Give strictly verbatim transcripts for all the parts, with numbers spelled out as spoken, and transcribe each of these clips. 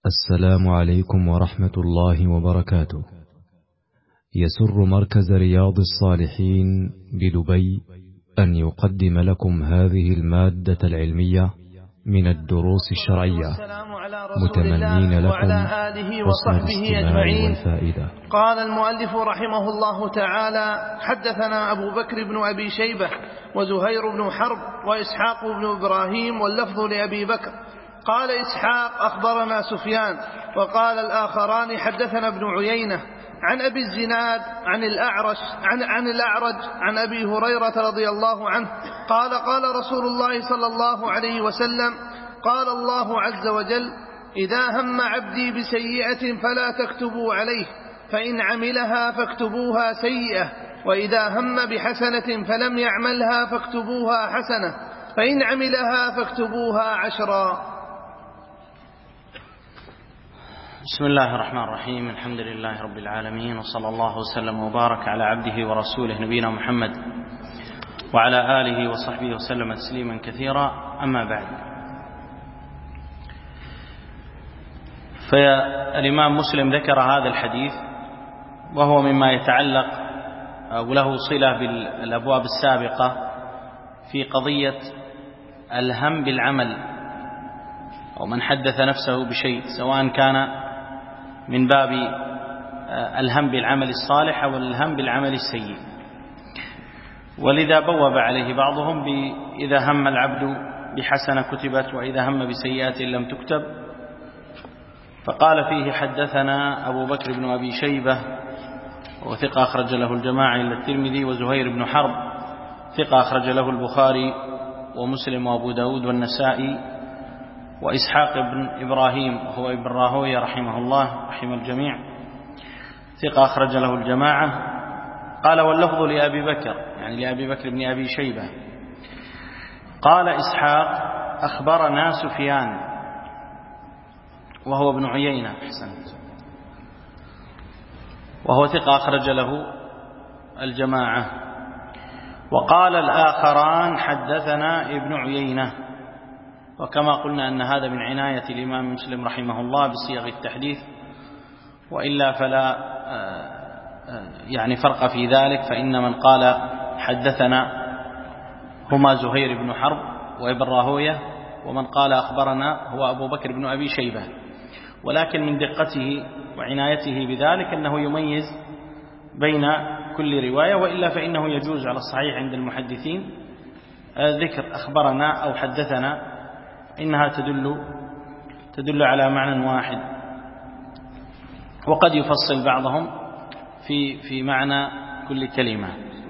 السلام عليكم ورحمة الله وبركاته. يسر مركز رياض الصالحين بدبي أن يقدم لكم هذه المادة العلمية من الدروس الشرعية، متمنين لكم حسن الاستماع والفائدة. قال المؤلف رحمه الله تعالى: حدثنا أبو بكر بن أبي شيبة وزهير بن حرب وإسحاق بن إبراهيم، واللفظ لأبي بكر. قال إسحاق: أخبرنا سفيان. وقال الآخران: حدثنا ابن عيينة عن أبي الزناد عن الأعرج عن, عن الأعرج عن أبي هريرة رضي الله عنه قال: قال رسول الله صلى الله عليه وسلم: قال الله عز وجل: إذا هم عبدي بسيئة فلا تكتبوا عليه، فإن عملها فاكتبوها سيئة، وإذا هم بحسنة فلم يعملها فاكتبوها حسنة، فإن عملها فاكتبوها عشرا. بسم الله الرحمن الرحيم. الحمد لله رب العالمين، وصلى الله وسلم وبارك على عبده ورسوله نبينا محمد وعلى آله وصحبه وسلم تسليما كثيرا. أما بعد، فالإمام مسلم ذكر هذا الحديث وهو مما يتعلق وله صلة بالأبواب السابقة في قضية الهم بالعمل، أو من حدث نفسه بشيء، سواء كان من باب الهم بالعمل الصالح أو الهم بالعمل السيء. ولذا بوب عليه بعضهم بإذا هم العبد بحسنة كتبت، وإذا هم بسيئات لم تكتب. فقال فيه: حدثنا أبو بكر بن أبي شيبة وثقة أخرج له الجماعة إلا الترمذي، وزهير بن حرب ثقة أخرج له البخاري ومسلم وأبو داود والنسائي، وإسحاق بن إبراهيم وهو ابن راهويه رحمه الله رحمه الجميع ثقة أخرج له الجماعة. قال: واللفظ لأبي بكر، يعني لأبي بكر بن أبي شيبة. قال إسحاق: أخبرنا سفيان وهو ابن عيينة أحسنت، وهو ثقة أخرج له الجماعة. وقال الآخران: حدثنا ابن عيينة. وكما قلنا أن هذا من عناية الإمام مسلم رحمه الله بصيغ التحديث، وإلا فلا يعني فرق في ذلك، فإن من قال حدثنا هما زهير بن حرب وابن راهويه، ومن قال أخبرنا هو أبو بكر بن أبي شيبة. ولكن من دقته وعنايته بذلك أنه يميز بين كل رواية، وإلا فإنه يجوز على الصحيح عند المحدثين ذكر أخبرنا أو حدثنا، إنها تدل تدل على معنى واحد، وقد يفصل بعضهم في في معنى كل كلمة.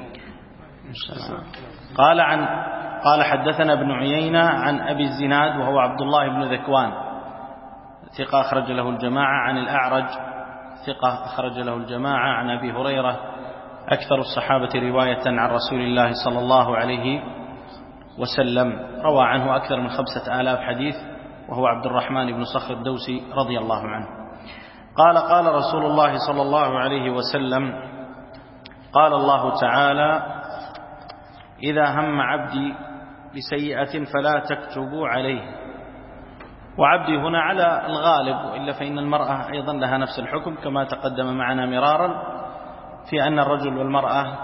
قال عن قال حدثنا ابن عيينة عن أبي الزناد وهو عبد الله بن ذكوان ثقة أخرج له الجماعة، عن الأعرج ثقة أخرج له الجماعة، عن أبي هريرة أكثر الصحابة رواية عن رسول الله صلى الله عليه وسلم، روى عنه أكثر من خمسة آلاف حديث، وهو عبد الرحمن بن صخر الدوسي رضي الله عنه. قال: قال رسول الله صلى الله عليه وسلم: قال الله تعالى: إذا هم عبدي بسيئة فلا تكتبوا عليه. وعبدي هنا على الغالب، وإلا فإن المرأة أيضا لها نفس الحكم، كما تقدم معنا مرارا في أن الرجل والمرأة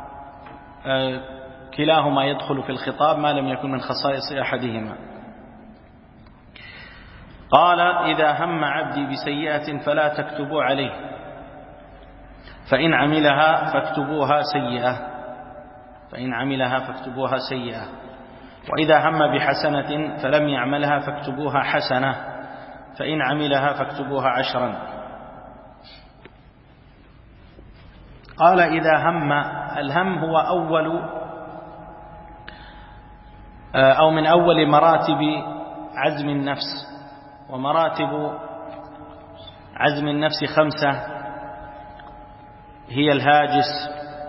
كلاهما يدخل في الخطاب ما لم يكن من خصائص أحدهما. قال: إذا هم عبدي بسيئة فلا تكتبوا عليه، فإن عملها فاكتبوها سيئة فإن عملها فاكتبوها سيئة وإذا هم بحسنة فلم يعملها فاكتبوها حسنة، فإن عملها فاكتبوها عشرا. قال: إذا هم، الهم هو أول أو من أول مراتب عزم النفس، ومراتب عزم النفس خمسة، هي الهاجس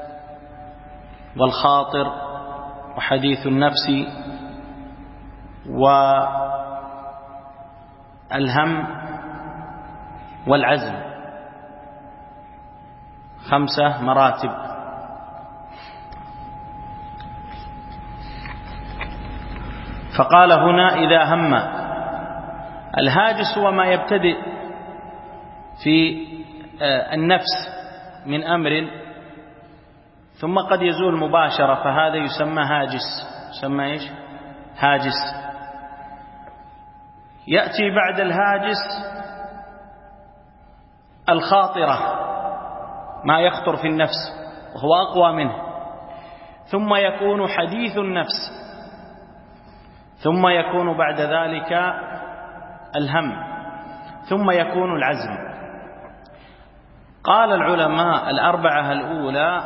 والخاطر وحديث النفس والهم والعزم، خمسة مراتب. فقال هنا: إذا هم الهاجس هو ما يبتدئ في النفس من أمر ثم قد يزول مباشرة، فهذا يسمى هاجس. يسمى إيش؟ هاجس. يأتي بعد الهاجس الخاطرة، ما يخطر في النفس وهو أقوى منه، ثم يكون حديث النفس، ثم يكون بعد ذلك الهم، ثم يكون العزم. قال العلماء الأربعة الأولى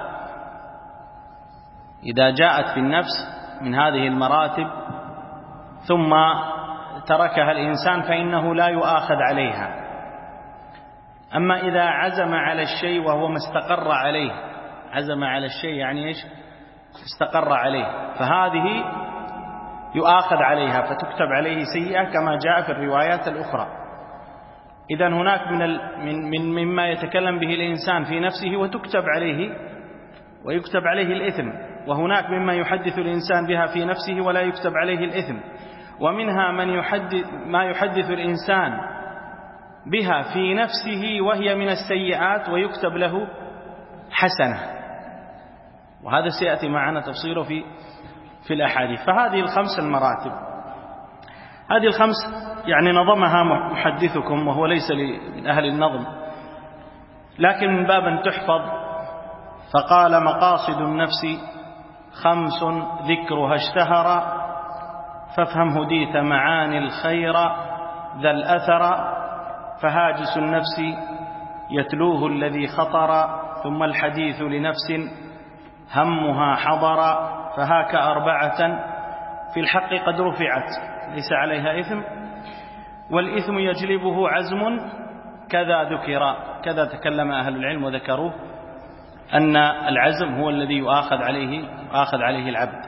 إذا جاءت في النفس من هذه المراتب ثم تركها الإنسان فإنه لا يؤاخذ عليها. أما إذا عزم على الشيء وهو ما استقر عليه، عزم على الشيء يعني إيش؟ استقر عليه، فهذه يؤاخذ عليها فتكتب عليه سيئة كما جاء في الروايات الأخرى. إذن هناك من من من مما يتكلم به الإنسان في نفسه وتكتب عليه ويكتب عليه الإثم، وهناك مما يحدث الإنسان بها في نفسه ولا يكتب عليه الإثم، ومنها من يحدث ما يحدث الإنسان بها في نفسه وهي من السيئات ويكتب له حسنة، وهذا سيأتي معنا تفصيله في في الأحاديث. فهذه الخمس المراتب، هذه الخمس يعني نظمها محدثكم وهو ليس من أهل النظم، لكن من باب أن تحفظ. فقال: مقاصد النفس خمس ذكرها اشتهر، فافهم هديت معاني الخير ذا الأثر، فهاجس النفس يتلوه الذي خطر، ثم الحديث لنفس همها حضر، فهاك أربعة في الحق قد رفعت ليس عليها إثم، والإثم يجلبه عزم كذا ذكر. كذا تكلم أهل العلم وذكروه أن العزم هو الذي يؤاخذ عليه يؤاخذ عليه العبد.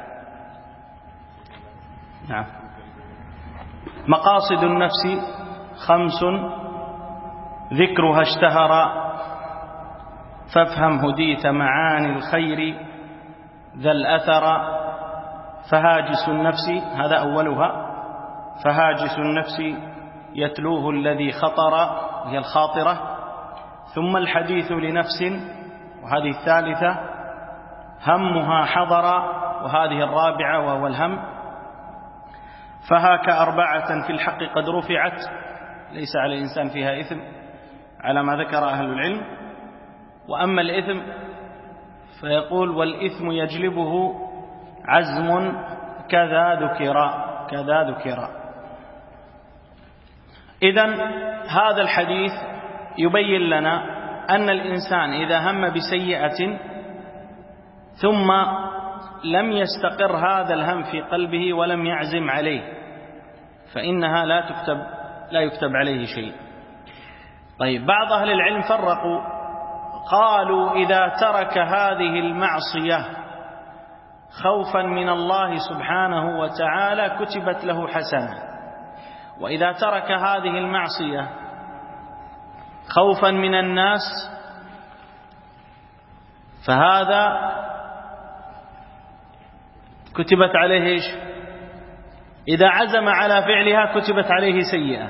نعم. مقاصد النفس خمس ذكرها اشتهر، فافهم هديت معاني الخير ذا الأثر، فهاجس النفس، هذا أولها، فهاجس النفس يتلوه الذي خطر وهي الخاطرة، ثم الحديث لنفس وهذه الثالثة، همها حضر وهذه الرابعة وهو الهم، فهاك أربعة في الحق قد رفعت ليس على الإنسان فيها إثم على ما ذكر أهل العلم. وأما الإثم فيقول: والإثم يجلبه عزم كذا ذكر كذا ذكر. إذن هذا الحديث يبين لنا أن الإنسان إذا هم بسيئة ثم لم يستقر هذا الهم في قلبه ولم يعزم عليه فإنها لا تكتب لا يكتب عليه شيء. طيب، بعض أهل العلم فرقوا، قالوا: إذا ترك هذه المعصية خوفا من الله سبحانه وتعالى كتبت له حسنة، وإذا ترك هذه المعصية خوفا من الناس فهذا كتبت عليه إيش؟ إذا عزم على فعلها كتبت عليه سيئة،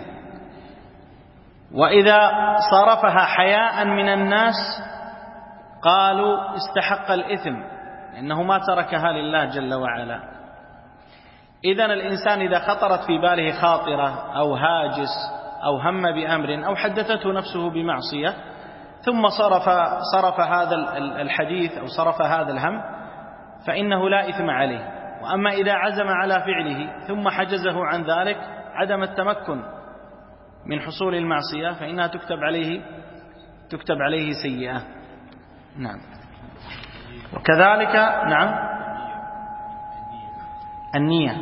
وإذا صرفها حياء من الناس قالوا استحق الإثم لأنه ما تركها لله جل وعلا. إذن الإنسان إذا خطرت في باله خاطرة أو هاجس أو هم بأمر أو حدثته نفسه بمعصية ثم صرف, صرف هذا الحديث أو صرف هذا الهم فإنه لا إثم عليه. وأما إذا عزم على فعله ثم حجزه عن ذلك عدم التمكن من حصول المعصية فإنها تكتب عليه تكتب عليه سيئة. نعم. وكذلك نعم النية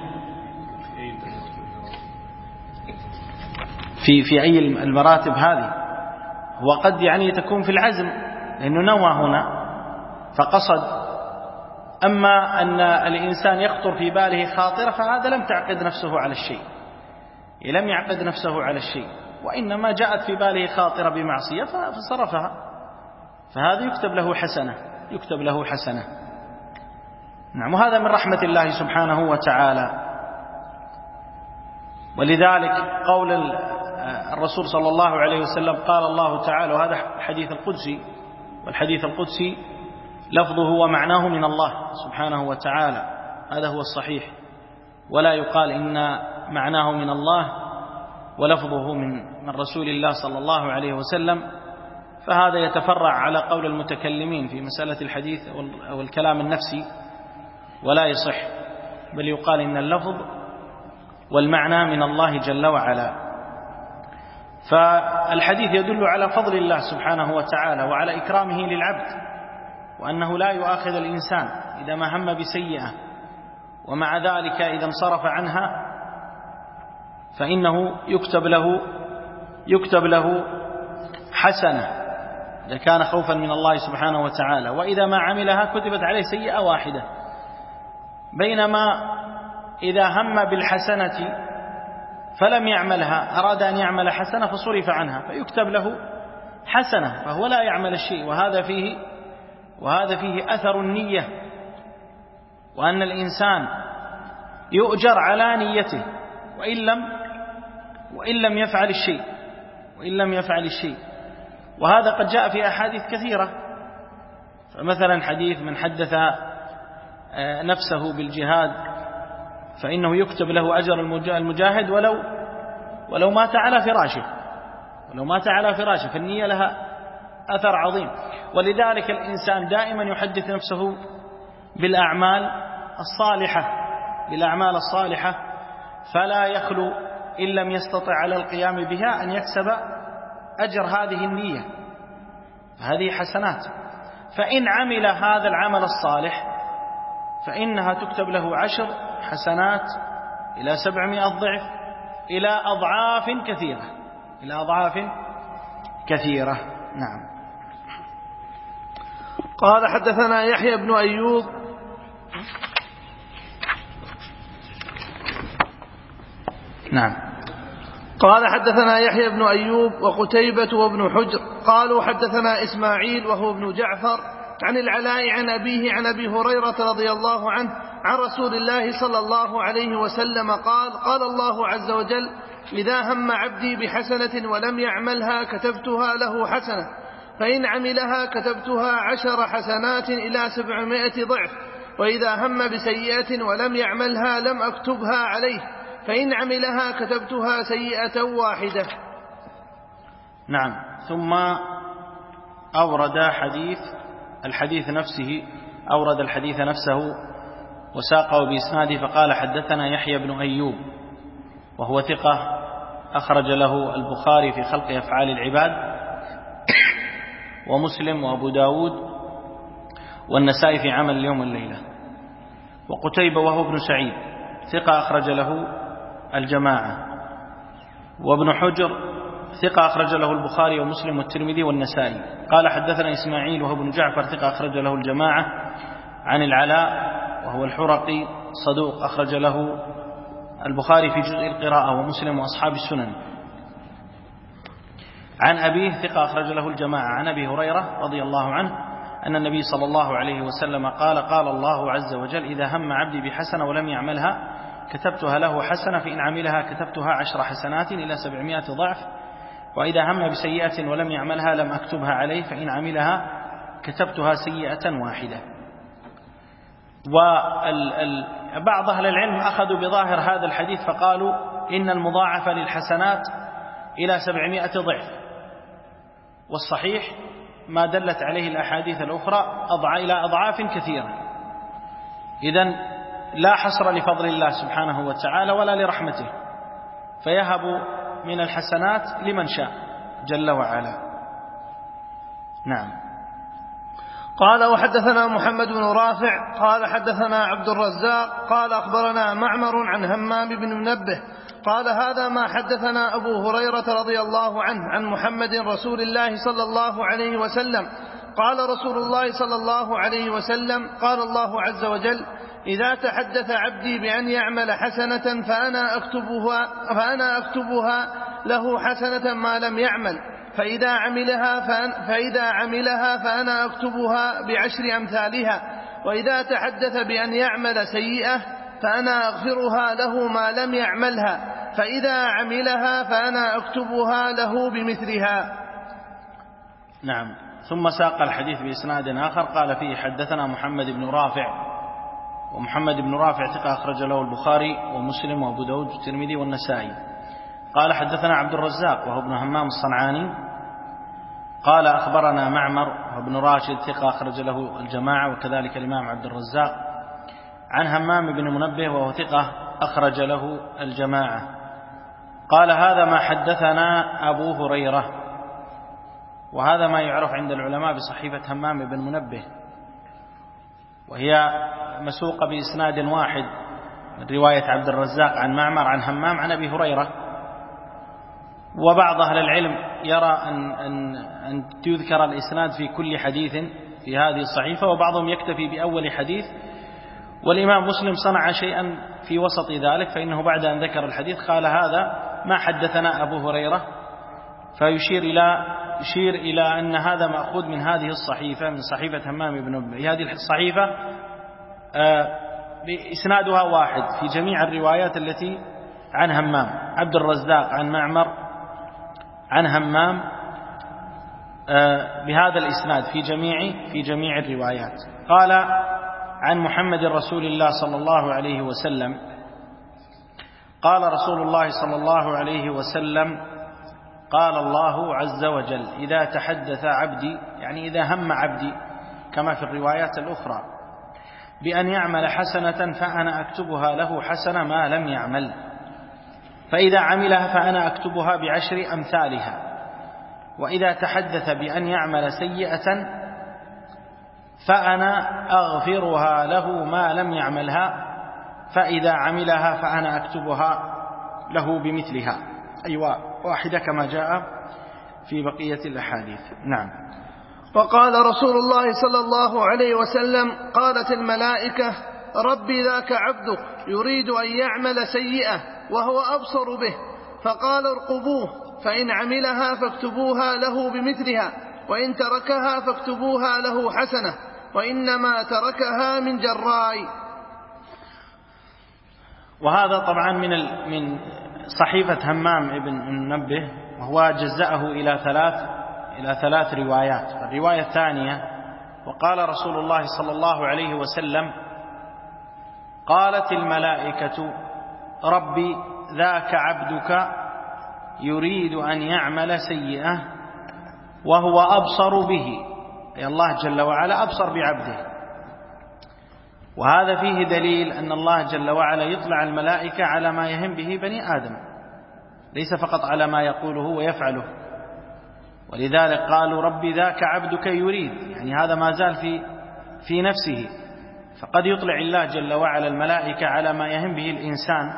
في في أي المراتب هذه، وقد يعني تكون في العزم لأنه نوى هنا فقصد. أما أن الإنسان يخطر في باله خاطرة فهذا لم تعقد نفسه على الشيء، لم يعقد نفسه على الشيء، وإنما جاءت في باله خاطرة بمعصية فصرفها، فهذا يكتب له حسنة يكتب له حسنة. نعم. وهذا من رحمة الله سبحانه وتعالى. ولذلك قول الرسول صلى الله عليه وسلم قال الله تعالى، وهذا الحديث القدسي، والحديث القدسي لفظه ومعناه من الله سبحانه وتعالى، هذا هو الصحيح، ولا يقال إن معناه من الله ولفظه من من رسول الله صلى الله عليه وسلم، فهذا يتفرع على قول المتكلمين في مسألة الحديث أو الكلام النفسي ولا يصح، بل يقال إن اللفظ والمعنى من الله جل وعلا. فالحديث يدل على فضل الله سبحانه وتعالى وعلى إكرامه للعبد، وأنه لا يؤاخذ الإنسان إذا ما هم بسيئة، ومع ذلك إذا انصرف عنها فإنه يكتب له يكتب له حسنة إذا كان خوفا من الله سبحانه وتعالى، وإذا ما عملها كتبت عليه سيئة واحدة. بينما إذا هم بالحسنة فلم يعملها، أراد أن يعمل حسنة فصرف عنها فيكتب له حسنة، فهو لا يعمل الشيء. وهذا فيه وهذا فيه أثر النية، وأن الإنسان يؤجر على نيته وإن لم وإن لم يفعل الشيء وإن لم يفعل الشيء وهذا قد جاء في أحاديث كثيرة. فمثلا حديث من حدث نفسه بالجهاد فإنه يكتب له أجر المجاهد ولو ولو مات على فراشه ولو مات على فراشه فالنية لها أثر عظيم. ولذلك الإنسان دائما يحدث نفسه بالأعمال الصالحة بالأعمال الصالحة فلا يخلو إن لم يستطع على القيام بها أن يكسب أجر هذه النية، هذه حسنات. فإن عمل هذا العمل الصالح فإنها تكتب له عشر حسنات إلى سبعمائة ضعف إلى أضعاف كثيرة إلى أضعاف كثيرة. نعم. قال حدثنا يحيى بن أيوب نعم قال حدثنا يحيى بن أيوب وقتيبة وابن حجر قالوا حدثنا إسماعيل وهو ابن جعفر عن العلاء عن أبيه عن أبي هريرة رضي الله عنه عن رسول الله صلى الله عليه وسلم قال قال الله عز وجل إذا هم عبدي بحسنة ولم يعملها كتبتها له حسنة، فإن عملها كتبتها عشر حسنات إلى سبعمائة ضعف، وإذا هم بسيئة ولم يعملها لم أكتبها عليه، فإن عملها كتبتها سيئة واحدة. نعم. ثم أورد حديث الحديث نفسه أورد الحديث نفسه وساقه بإسناده فقال حدثنا يحيى بن أيوب وهو ثقة أخرج له البخاري في خلق أفعال العباد ومسلم وأبو داود والنسائي في عمل اليوم والليلة. وقتيبة وهو ابن سعيد ثقة أخرج له الجماعة. وابن حجر ثقة أخرج له البخاري ومسلم والترمذي والنسائي. قال حدثنا إسماعيل وهو ابن جعفر ثقة أخرج له الجماعة عن العلاء وهو الحرقي صدوق أخرج له البخاري في جزء القراءة ومسلم وأصحاب السنن. عن أبيه ثقة أخرج له الجماعة عن أبي هريرة رضي الله عنه أن النبي صلى الله عليه وسلم قال قال الله عز وجل إذا هم عبدي بحسنة ولم يعملها كتبتها له حسنة، فإن عملها كتبتها عشر حسنات إلى سبعمائة ضعف، وإذا هم بسيئة ولم يعملها لم أكتبها عليه، فإن عملها كتبتها سيئة واحدة. وبعض أهل العلم أخذوا بظاهر هذا الحديث فقالوا إن المضاعفة للحسنات إلى سبعمائة ضعف، والصحيح ما دلت عليه الأحاديث الأخرى أضع إلى أضعاف كثيرة. إذن لا حصر لفضل الله سبحانه وتعالى ولا لرحمته، فيهب من الحسنات لمن شاء جل وعلا. نعم. قال وحدثنا محمد بن رافع قال حدثنا عبد الرزاق قال أخبرنا معمر عن همام بن منبه قال هذا ما حدثنا أبو هريرة رضي الله عنه عن محمد رسول الله صلى الله عليه وسلم قال رسول الله صلى الله عليه وسلم قال الله عز وجل إذا تحدث عبدي بأن يعمل حسنة فأنا أكتبها, فأنا أكتبها له حسنة ما لم يعمل، فإذا عملها فأنا, فإذا عملها فأنا أكتبها بعشر أمثالها، وإذا تحدث بأن يعمل سيئة فأنا أغفرها له ما لم يعملها، فإذا عملها فأنا أكتبها له بمثلها. نعم. ثم ساق الحديث بإسناد آخر قال فيه حدثنا محمد بن رافع، ومحمد بن رافع ثقة أخرج له البخاري ومسلم وأبو داود والترمذي والنسائي. قال حدثنا عبد الرزاق وهو ابن همام الصنعاني قال أخبرنا معمر وابن راشد ثقة أخرج له الجماعة وكذلك الإمام عبد الرزاق، عن همام بن منبه وهو ثقة أخرج له الجماعة. قال هذا ما حدثنا أبو هريرة، وهذا ما يعرف عند العلماء بصحيفة همام بن منبه، وهي مسوقة بإسناد واحد من رواية عبد الرزاق عن معمر عن همام عن أبي هريرة. وبعض أهل العلم يرى أن, أن, أن تذكر الإسناد في كل حديث في هذه الصحيفة، وبعضهم يكتفي بأول حديث. والإمام مسلم صنع شيئا في وسط ذلك، فإنه بعد أن ذكر الحديث قال هذا ما حدثنا أبو هريرة، فيشير إلى يشير إلى أن هذا مأخوذ من هذه الصحيفة، من صحيفة همام بن منبه. هذه الصحيفة إسنادها واحد في جميع الروايات التي عن همام، عبد الرزاق عن معمر عن همام بهذا الإسناد في جميع في جميع الروايات. قال عن محمد رسول الله صلى الله عليه وسلم قال رسول الله صلى الله عليه وسلم قال الله عز وجل إذا تحدث عبدي، يعني إذا هم عبدي كما في الروايات الأخرى، بأن يعمل حسنة فأنا أكتبها له حسنة ما لم يعمل، فإذا عملها فأنا أكتبها بعشر أمثالها، وإذا تحدث بأن يعمل سيئة فأنا أغفرها له ما لم يعملها، فإذا عملها فأنا أكتبها له بمثلها، أيوة واحدة كما جاء في بقية الأحاديث. نعم. وقال رسول الله صلى الله عليه وسلم قالت الملائكة ربي ذاك عبدك يريد أن يعمل سيئة وهو أبصر به، فقال ارقبوه، فإن عملها فاكتبوها له بمثلها، وإن تركها فاكتبوها له حسنة، وإنما تركها من جراء. وهذا طبعا من من صحيفة همام ابن منبه، وهو جزأه إلى ثلاث إلى ثلاث روايات. الرواية الثانية وقال رسول الله صلى الله عليه وسلم قالت الملائكة ربي ذاك عبدك يريد أن يعمل سيئة وهو أبصر به، أي الله جل وعلا أبصر بعبده. وهذا فيه دليل أن الله جل وعلا يطلع الملائكة على ما يهم به بني آدم، ليس فقط على ما يقوله ويفعله. ولذلك قالوا ربي ذاك عبدك يريد، يعني هذا ما زال في في نفسه، فقد يطلع الله جل وعلا الملائكة على ما يهم به الإنسان،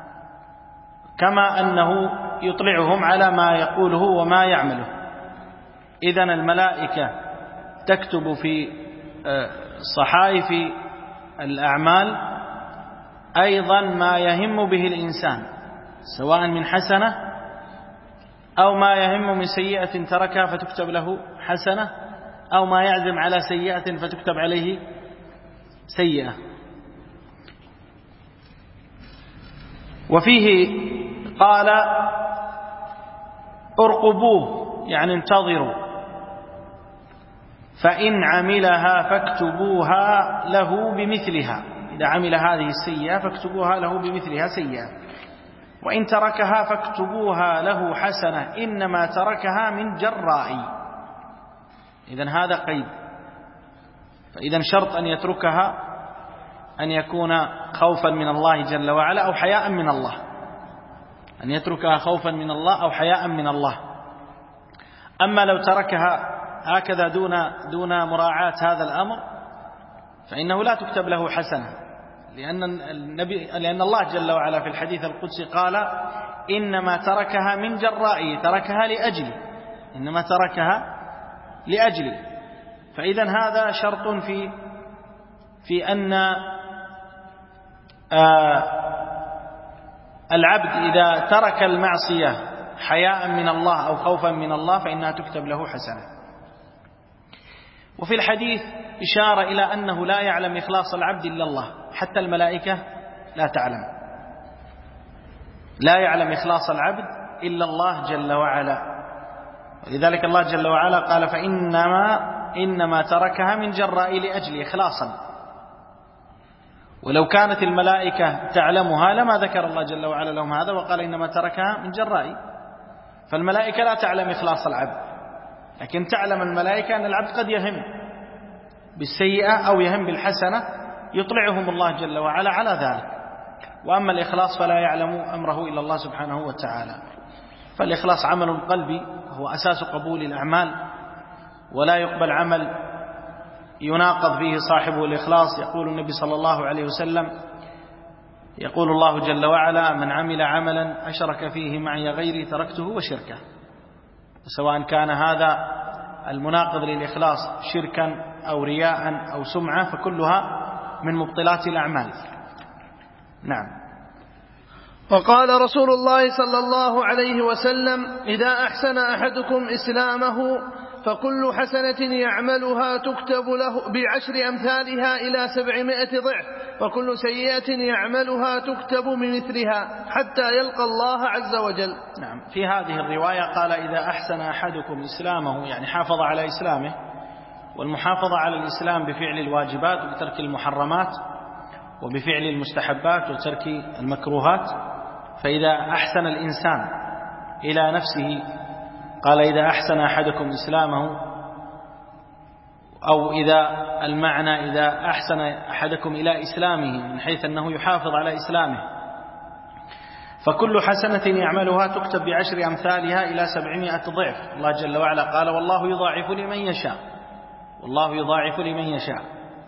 كما أنه يطلعهم على ما يقوله وما يعمله. إذن الملائكة تكتب في صحائف الأعمال أيضا ما يهم به الإنسان، سواء من حسنة أو ما يهم من سيئة تركها فتكتب له حسنة، أو ما يعزم على سيئة فتكتب عليه سيئة. وفيه قال ارقبوه، يعني انتظروا، فإن عملها فاكتبوها له بمثلها، إذا عمل هذه السيئة فاكتبوها له بمثلها سيئة، وإن تركها فاكتبوها له حسنة إنما تركها من جرائي. إذن هذا قيد، فإذن شرط أن يتركها أن يكون خوفا من الله جل وعلا أو حياء من الله، أن يتركها خوفا من الله أو حياء من الله. أما لو تركها هكذا دون دون مراعاة هذا الأمر فإنه لا تكتب له حسنة، لأن النبي لأن الله جل وعلا في الحديث القدسي قال إنما تركها من جرائي، تركها لأجلي، إنما تركها لأجلي. فإذا هذا شرط في في أن آه العبد إذا ترك المعصية حياء من الله أو خوفا من الله فإنها تكتب له حسنة. وفي الحديث إشارة إلى أنه لا يعلم إخلاص العبد إلا الله، حتى الملائكة لا تعلم. لا يعلم إخلاص العبد إلا الله جل وعلا. ولذلك الله جل وعلا قال فإنما إنما تركها من جراء لأجل إخلاصا. ولو كانت الملائكة تعلمها لما ذكر الله جل وعلا لهم هذا وقال إنما تركها من جراء. فالملائكة لا تعلم إخلاص العبد، لكن تعلم الملائكة أن العبد قد يهم بالسيئة أو يهم بالحسنة، يطلعهم الله جل وعلا على ذلك. وأما الإخلاص فلا يعلم أمره إلا الله سبحانه وتعالى. فالإخلاص عمل قلبي هو أساس قبول الأعمال، ولا يقبل عمل يناقض فيه صاحبه الإخلاص. يقول النبي صلى الله عليه وسلم، يقول الله جل وعلا من عمل عملا أشرك فيه معي غيري تركته وشركه. سواء كان هذا المناقض للإخلاص شركا أو رياء أو سمعة فكلها من مبطلات الأعمال. نعم. وقال رسول الله صلى الله عليه وسلم إذا أحسن أحدكم إسلامه فكل حسنة يعملها تكتب له بعشر أمثالها إلى سبعمائة ضعف، وكل سيئة يعملها تكتب بمثلها حتى يلقى الله عز وجل. نعم. في هذه الرواية قال إذا أحسن أحدكم إسلامه، يعني حافظ على إسلامه، والمحافظة على الإسلام بفعل الواجبات وبترك المحرمات وبفعل المستحبات وترك المكروهات. فإذا أحسن الإنسان إلى نفسه، قال إذا أحسن أحدكم إسلامه، أو إذا المعنى إذا أحسن أحدكم إلى إسلامه من حيث أنه يحافظ على إسلامه، فكل حسنة يعملها تكتب بعشر أمثالها إلى سبعمائة ضعف. الله جل وعلا قال والله يضاعف لمن يشاء، والله يضاعف لمن يشاء.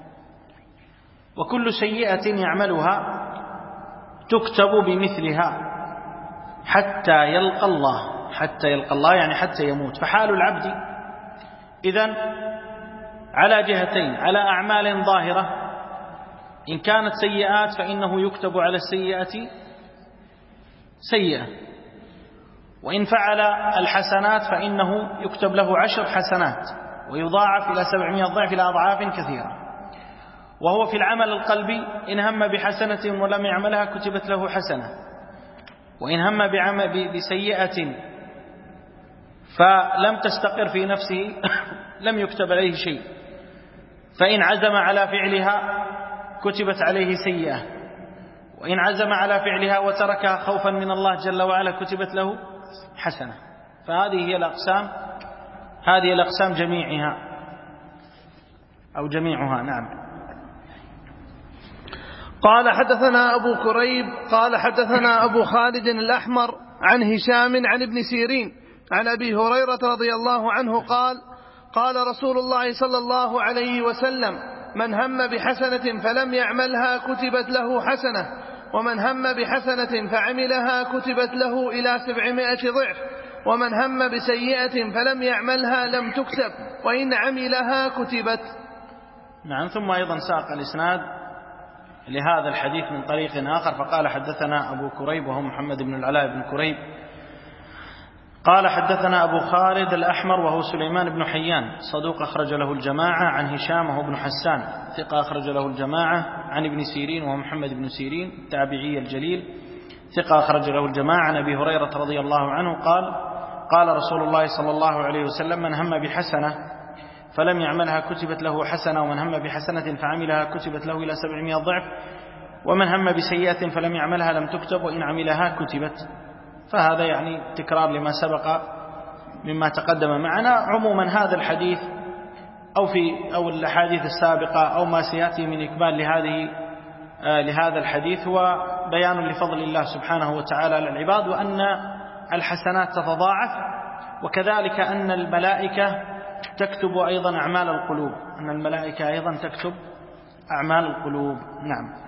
وكل سيئة يعملها تكتب بمثلها حتى يلقى الله، حتى يلقى الله يعني حتى يموت. فحال العبد إذن على جهتين، على أعمال ظاهرة إن كانت سيئات فإنه يكتب على السيئة سيئة، وإن فعل الحسنات فإنه يكتب له عشر حسنات ويضاعف إلى سبعمائة ضعف إلى أضعاف كثيرة. وهو في العمل القلبي إن هم بحسنة ولم يعملها كتبت له حسنة، وإن هم بعمل بسيئة فلم تستقر في نفسه لم يكتب عليه شيء، فإن عزم على فعلها كتبت عليه سيئة، وإن عزم على فعلها وتركها خوفا من الله جل وعلا كتبت له حسنة. فهذه هي الأقسام، هذه الأقسام جميعها أو جميعها. نعم. قال حدثنا أبو كريب قال حدثنا أبو خالد الأحمر عن هشام عن ابن سيرين عن أبي هريرة رضي الله عنه قال قال رسول الله صلى الله عليه وسلم من هم بحسنة فلم يعملها كتبت له حسنة، ومن هم بحسنة فعملها كتبت له إلى سبعمائة ضعف، ومن هم بسيئة فلم يعملها لم تكتب وإن عملها كتبت. نعم. ثم أيضا ساق الإسناد لهذا الحديث من طريق آخر فقال حدثنا أبو كريب وهو محمد بن العلاء بن كريب قال حدثنا أبو خالد الأحمر وهو سليمان بن حيان صدوق أخرج له الجماعة، عن هشام وهو ابن حسان ثقة أخرج له الجماعة، عن ابن سيرين وهو محمد بن سيرين التابعي الجليل ثقة أخرج له الجماعة، عن أبي هريرة رضي الله عنه قال قال رسول الله صلى الله عليه وسلم من هم بحسنة فلم يعملها كتبت له حسنة، ومن هم بحسنة فعملها كتبت له إلى سبعمائة ضعف، ومن هم بسيئة فلم يعملها لم تكتب وإن عملها كتبت. فهذا يعني تكرار لما سبق مما تقدم معنا. عموما هذا الحديث أو في أو الأحاديث السابقة أو ما سيأتي من إقبال لهذه آه لهذا الحديث هو بيان لفضل الله سبحانه وتعالى للعباد، وأن الحسنات تتضاعف، وكذلك أن الملائكة تكتب أيضا أعمال القلوب، أن الملائكة أيضا تكتب أعمال القلوب. نعم.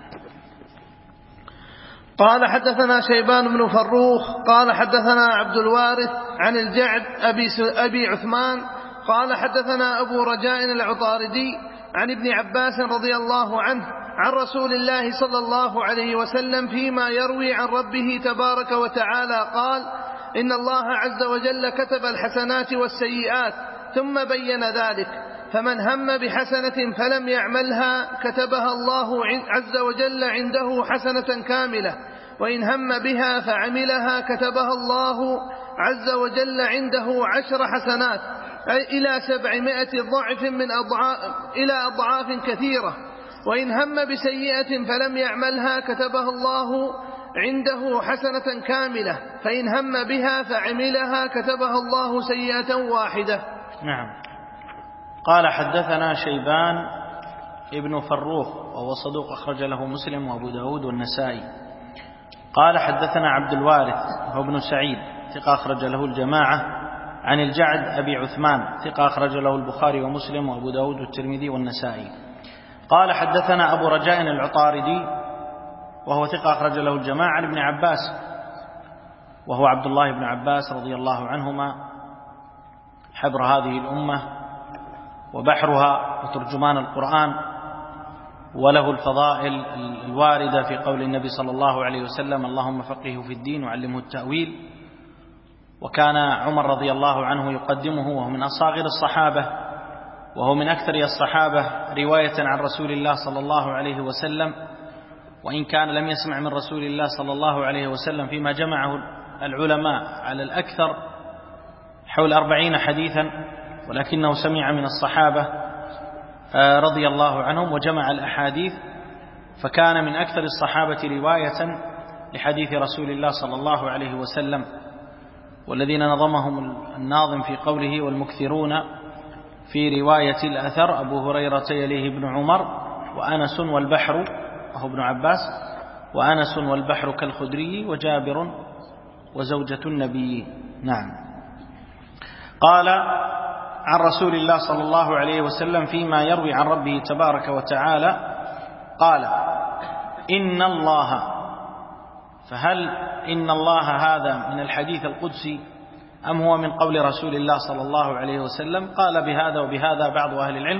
قال حدثنا شيبان بن فروخ قال حدثنا عبد الوارث عن الجعد أبي, أبي عثمان قال حدثنا أبو رجاء العطاردي عن ابن عباس رضي الله عنه عن رسول الله صلى الله عليه وسلم فيما يروي عن ربه تبارك وتعالى قال إن الله عز وجل كتب الحسنات والسيئات ثم بين ذلك، فمن هم بحسنة فلم يعملها كتبها الله عز وجل عنده حسنة كاملة، وإن هم بها فعملها كتبها الله عز وجل عنده عشر حسنات، أي إلى سبعمائة ضعف من أضعاف إلى أضعاف كثيرة. وإن هم بسيئة فلم يعملها كتبها الله عنده حسنة كاملة، فإن هم بها فعملها كتبها الله سيئة واحدة. نعم. قال حدثنا شيبان ابن فروخ وهو صدوق أخرج له مسلم وأبو داود والنسائي. قال حدثنا عبد الوارث هو ابن سعيد ثقة أخرج له الجماعة عن الجعد أبي عثمان ثقة أخرج له البخاري ومسلم وأبو داود والترمذي والنسائي. قال حدثنا أبو رجاء العطاردي وهو ثقة أخرج له الجماعة عن ابن عباس وهو عبد الله بن عباس رضي الله عنهما حبر هذه الأمة وبحرها وترجمان القرآن، وله الفضائل الواردة في قول النبي صلى الله عليه وسلم: اللهم فقهه في الدين وعلمه التأويل. وكان عمر رضي الله عنه يقدمه وهو من أصاغر الصحابة، وهو من أكثر الصحابة رواية عن رسول الله صلى الله عليه وسلم، وإن كان لم يسمع من رسول الله صلى الله عليه وسلم فيما جمعه العلماء على الأكثر حول أربعين حديثا، ولكنه سمع من الصحابة رضي الله عنهم وجمع الأحاديث، فكان من أكثر الصحابة رواية لحديث رسول الله صلى الله عليه وسلم، والذين نظمهم الناظم في قوله: والمكثرون في رواية الأثر أبو هريرة يليه ابن عمر وأنس والبحر وهو ابن عباس وأنس والبحر كالخدري وجابر وزوجة النبي. نعم. قال عن رسول الله صلى الله عليه وسلم فيما يروي عن ربه تبارك وتعالى قال: إن الله. فهل إن الله هذا من الحديث القدسي أم هو من قول رسول الله صلى الله عليه وسلم؟ قال بهذا وبهذا بعض أهل العلم،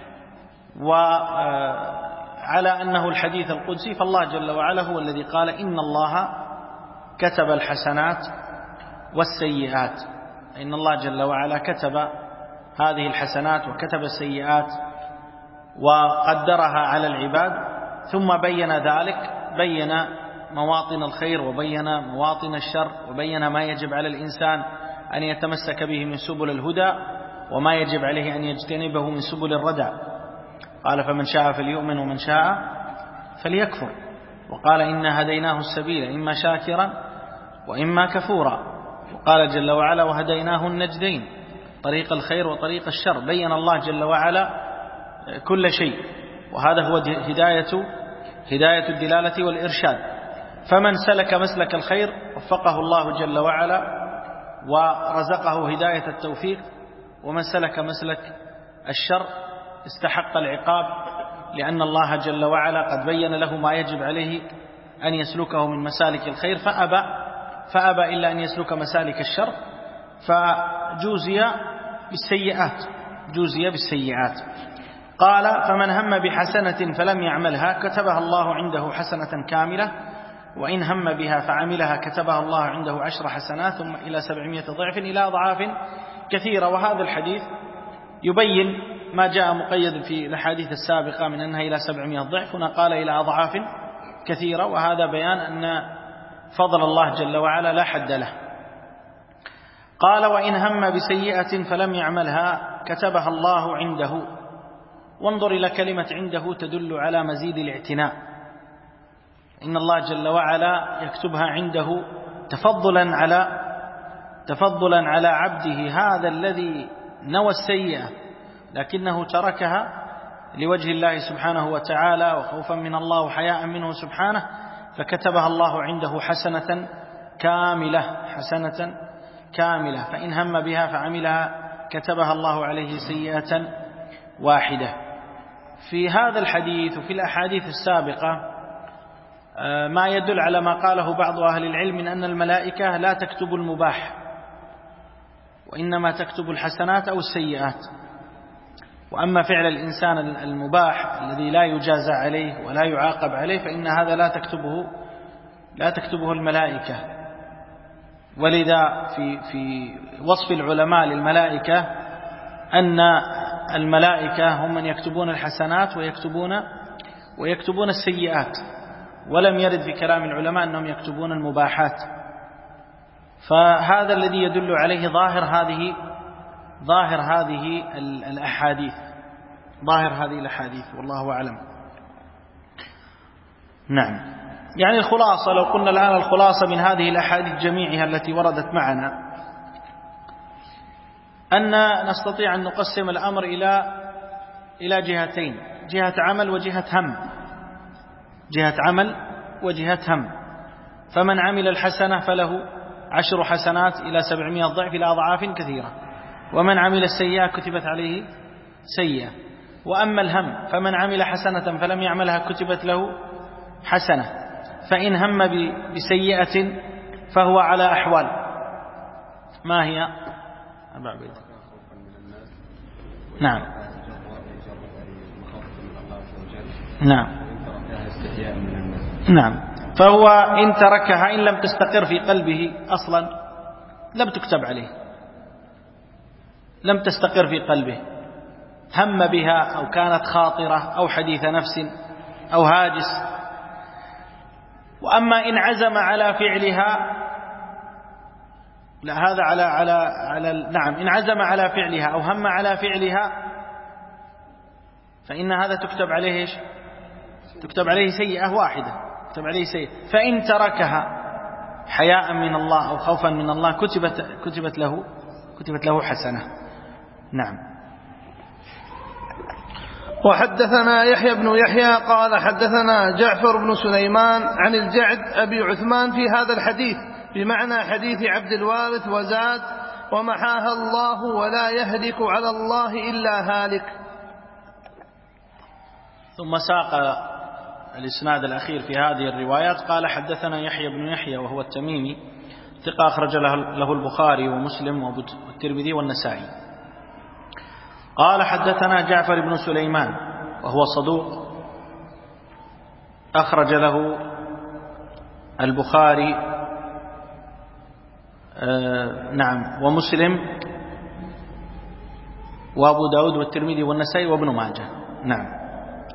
وعلى أنه الحديث القدسي فالله جل وعلا هو الذي قال: إن الله كتب الحسنات والسيئات. إن الله جل وعلا كتب هذه الحسنات وكتب السيئات وقدرها على العباد، ثم بين ذلك، بين مواطن الخير وبين مواطن الشر، وبين ما يجب على الإنسان أن يتمسك به من سبل الهدى وما يجب عليه أن يجتنبه من سبل الردى. قال: فمن شاء فليؤمن ومن شاء فليكفر. وقال: إنا هديناه السبيل إما شاكرا وإما كفورا. وقال جل وعلا: وهديناه النجدين، طريق الخير وطريق الشر. بين الله جل وعلا كل شيء، وهذا هو هداية هداية الدلالة والإرشاد. فمن سلك مسلك الخير وفقه الله جل وعلا ورزقه هداية التوفيق، ومن سلك مسلك الشر استحق العقاب، لأن الله جل وعلا قد بين له ما يجب عليه أن يسلكه من مسالك الخير، فأبى فأبى إلا أن يسلك مسالك الشر، فجوزي بالسيئات جوزي بالسيئات. قال: فمن هم بحسنة فلم يعملها كتبها الله عنده حسنة كاملة، وإن هم بها فعملها كتبها الله عنده عشر حسنات ثم إلى سبعمائة ضعف إلى أضعاف كثيرة. وهذا الحديث يبين ما جاء مقيد في الأحاديث السابقة من أنها إلى سبعمائة ضعف، هنا قال إلى أضعاف كثيرة، وهذا بيان أن فضل الله جل وعلا لا حد له. قال: وإن هم بسيئة فلم يعملها كتبها الله عنده. وانظر إلى كلمة عنده تدل على مزيد الاعتناء. إن الله جل وعلا يكتبها عنده تفضلا على تفضلا على عبده هذا الذي نوى السيئة لكنه تركها لوجه الله سبحانه وتعالى وخوفا من الله وحياء منه سبحانه، فكتبها الله عنده حسنة كاملة حسنة كاملة. فإن هم بها فعملها كتبها الله عليه سيئة واحدة. في هذا الحديث وفي الأحاديث السابقة ما يدل على ما قاله بعض أهل العلم من أن الملائكة لا تكتب المباح، وإنما تكتب الحسنات أو السيئات. وأما فعل الإنسان المباح الذي لا يجازى عليه ولا يعاقب عليه فإن هذا لا تكتبه لا تكتبه الملائكة. ولذا في في وصف العلماء للملائكة أن الملائكة هم من يكتبون الحسنات ويكتبون ويكتبون السيئات. ولم يرد في كلام العلماء أنهم يكتبون المباحات. فهذا الذي يدل عليه ظاهر هذه ظاهر هذه الأحاديث ظاهر هذه الأحاديث والله أعلم. نعم. يعني الخلاصة، لو قلنا الآن الخلاصة من هذه الأحاديث جميعها التي وردت معنا، أن نستطيع أن نقسم الأمر إلى إلى جهتين: جهة عمل وجهة هم. جهة عمل وجهة هم. فمن عمل الحسنة فله عشر حسنات إلى سبعمائة ضعف إلى أضعاف كثيرة، ومن عمل السيئة كتبت عليه سيئة. وأما الهم فمن عمل حسنة فلم يعملها كتبت له حسنة، فإن هم بسيئة فهو على أحوال. ما هي؟ أربع بيت. نعم نعم نعم. فهو إن تركها إن لم تستقر في قلبه أصلا لم تكتب عليه، لم تستقر في قلبه، هم بها أو كانت خاطرة أو حديث نفس أو هاجس. وأما إن عزم على فعلها، لا هذا على على على نعم إن عزم على فعلها أو هم على فعلها فإن هذا تكتب عليه إيش؟ تكتب عليه سيئة واحدة، تكتب عليه سيئة. فإن تركها حياء من الله أو خوفا من الله كتبت كتبت له كتبت له حسنة. نعم. وحدثنا يحيى بن يحيى قال حدثنا جعفر بن سليمان عن الجعد أبي عثمان في هذا الحديث بمعنى حديث عبد الوارث، وزاد: ومحاها الله ولا يهلك على الله إلا هالك. ثم ساق الإسناد الأخير في هذه الروايات. قال حدثنا يحيى بن يحيى وهو التميمي ثقة أخرج له البخاري ومسلم والترمذي والنسائي. قال حدثنا جعفر بن سليمان وهو صدوق أخرج له البخاري آه نعم ومسلم وأبو داود والترمذي والنسائي وابن ماجه. نعم.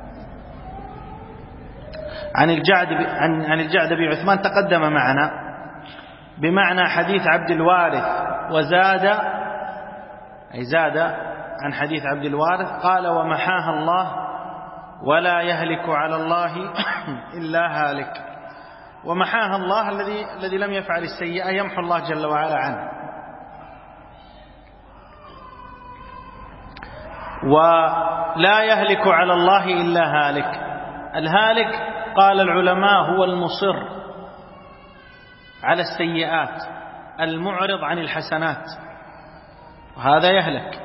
عن الجعد عن عن الجعد بن عثمان تقدم معنا بمعنى حديث عبد الوارث، وزاد أي زاد عن حديث عبد الوارث. قال: ومحاها الله ولا يهلك على الله إلا هالك. ومحاها الله الذي الذي لم يفعل السيئة يمحو الله جل وعلا عنه. ولا يهلك على الله إلا هالك. الهالك قال العلماء هو المصر على السيئات المعرض عن الحسنات، وهذا يهلك.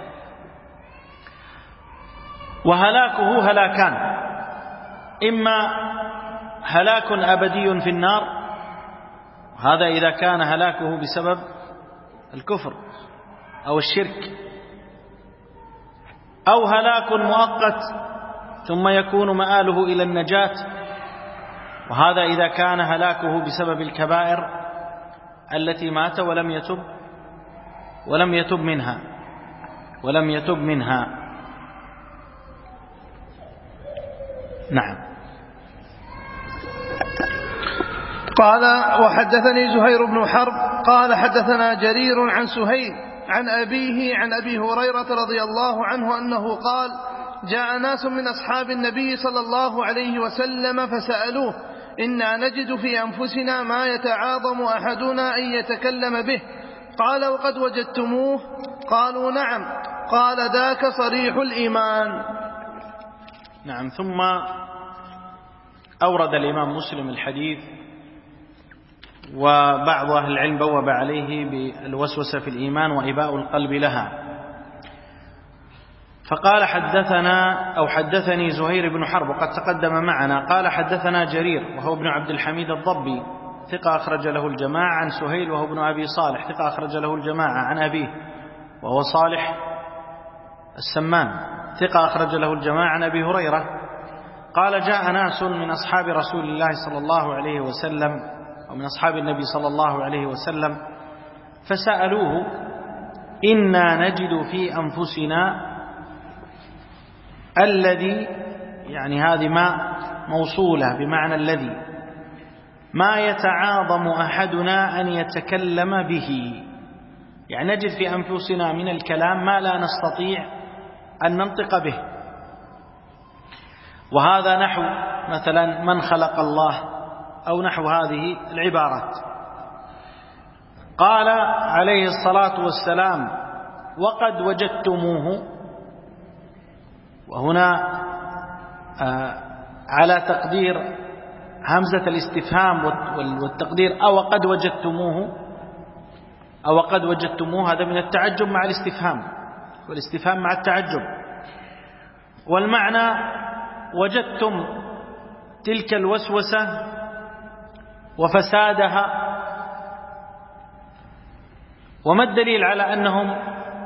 وهلاكه هلاكان: إما هلاك أبدي في النار، وهذا إذا كان هلاكه بسبب الكفر أو الشرك، أو هلاك مؤقت ثم يكون مآله إلى النجاة، وهذا إذا كان هلاكه بسبب الكبائر التي مات ولم يتب ولم يتب منها ولم يتب منها. نعم. قال: وحدثني زهير بن حرب قال حدثنا جرير عن سهيل عن أبيه عن أبي هريرة رضي الله عنه أنه قال: جاء ناس من أصحاب النبي صلى الله عليه وسلم فسألوه: إنا نجد في أنفسنا ما يتعاظم أحدنا أن يتكلم به. قال: وقد وجدتموه؟ قالوا: نعم. قال: ذاك صريح الإيمان. نعم. ثم أورد الإمام مسلم الحديث، وبعض أهل العلم بوب عليه بالوسوسة في الإيمان وإباء القلب لها. فقال: حدثنا أو حدثني زهير بن حرب وقد تقدم معنا. قال: حدثنا جرير وهو ابن عبد الحميد الضبي ثقة أخرج له الجماعة، عن سهيل وهو ابن أبي صالح ثقة أخرج له الجماعة، عن أبيه وهو صالح السمان ثقة أخرج له الجماعة، عن أبي هريرة قال: جاء ناس من أصحاب رسول الله صلى الله عليه وسلم أو من أصحاب النبي صلى الله عليه وسلم فسألوه: إنا نجد في أنفسنا الذي، يعني هذه ما موصولة بمعنى الذي، ما يتعاظم أحدنا أن يتكلم به، يعني نجد في أنفسنا من الكلام ما لا نستطيع أن ننطق به. وهذا نحو مثلا من خلق الله أو نحو هذه العبارات. قال عليه الصلاة والسلام وقد وجدتموه، وهنا على تقدير همزة الاستفهام والتقدير أو قد وجدتموه، أو قد وجدتموه هذا من التعجب مع الاستفهام، والاستفهام مع التعجب. والمعنى وجدتم تلك الوسوسة وفسادها. وما الدليل على أنهم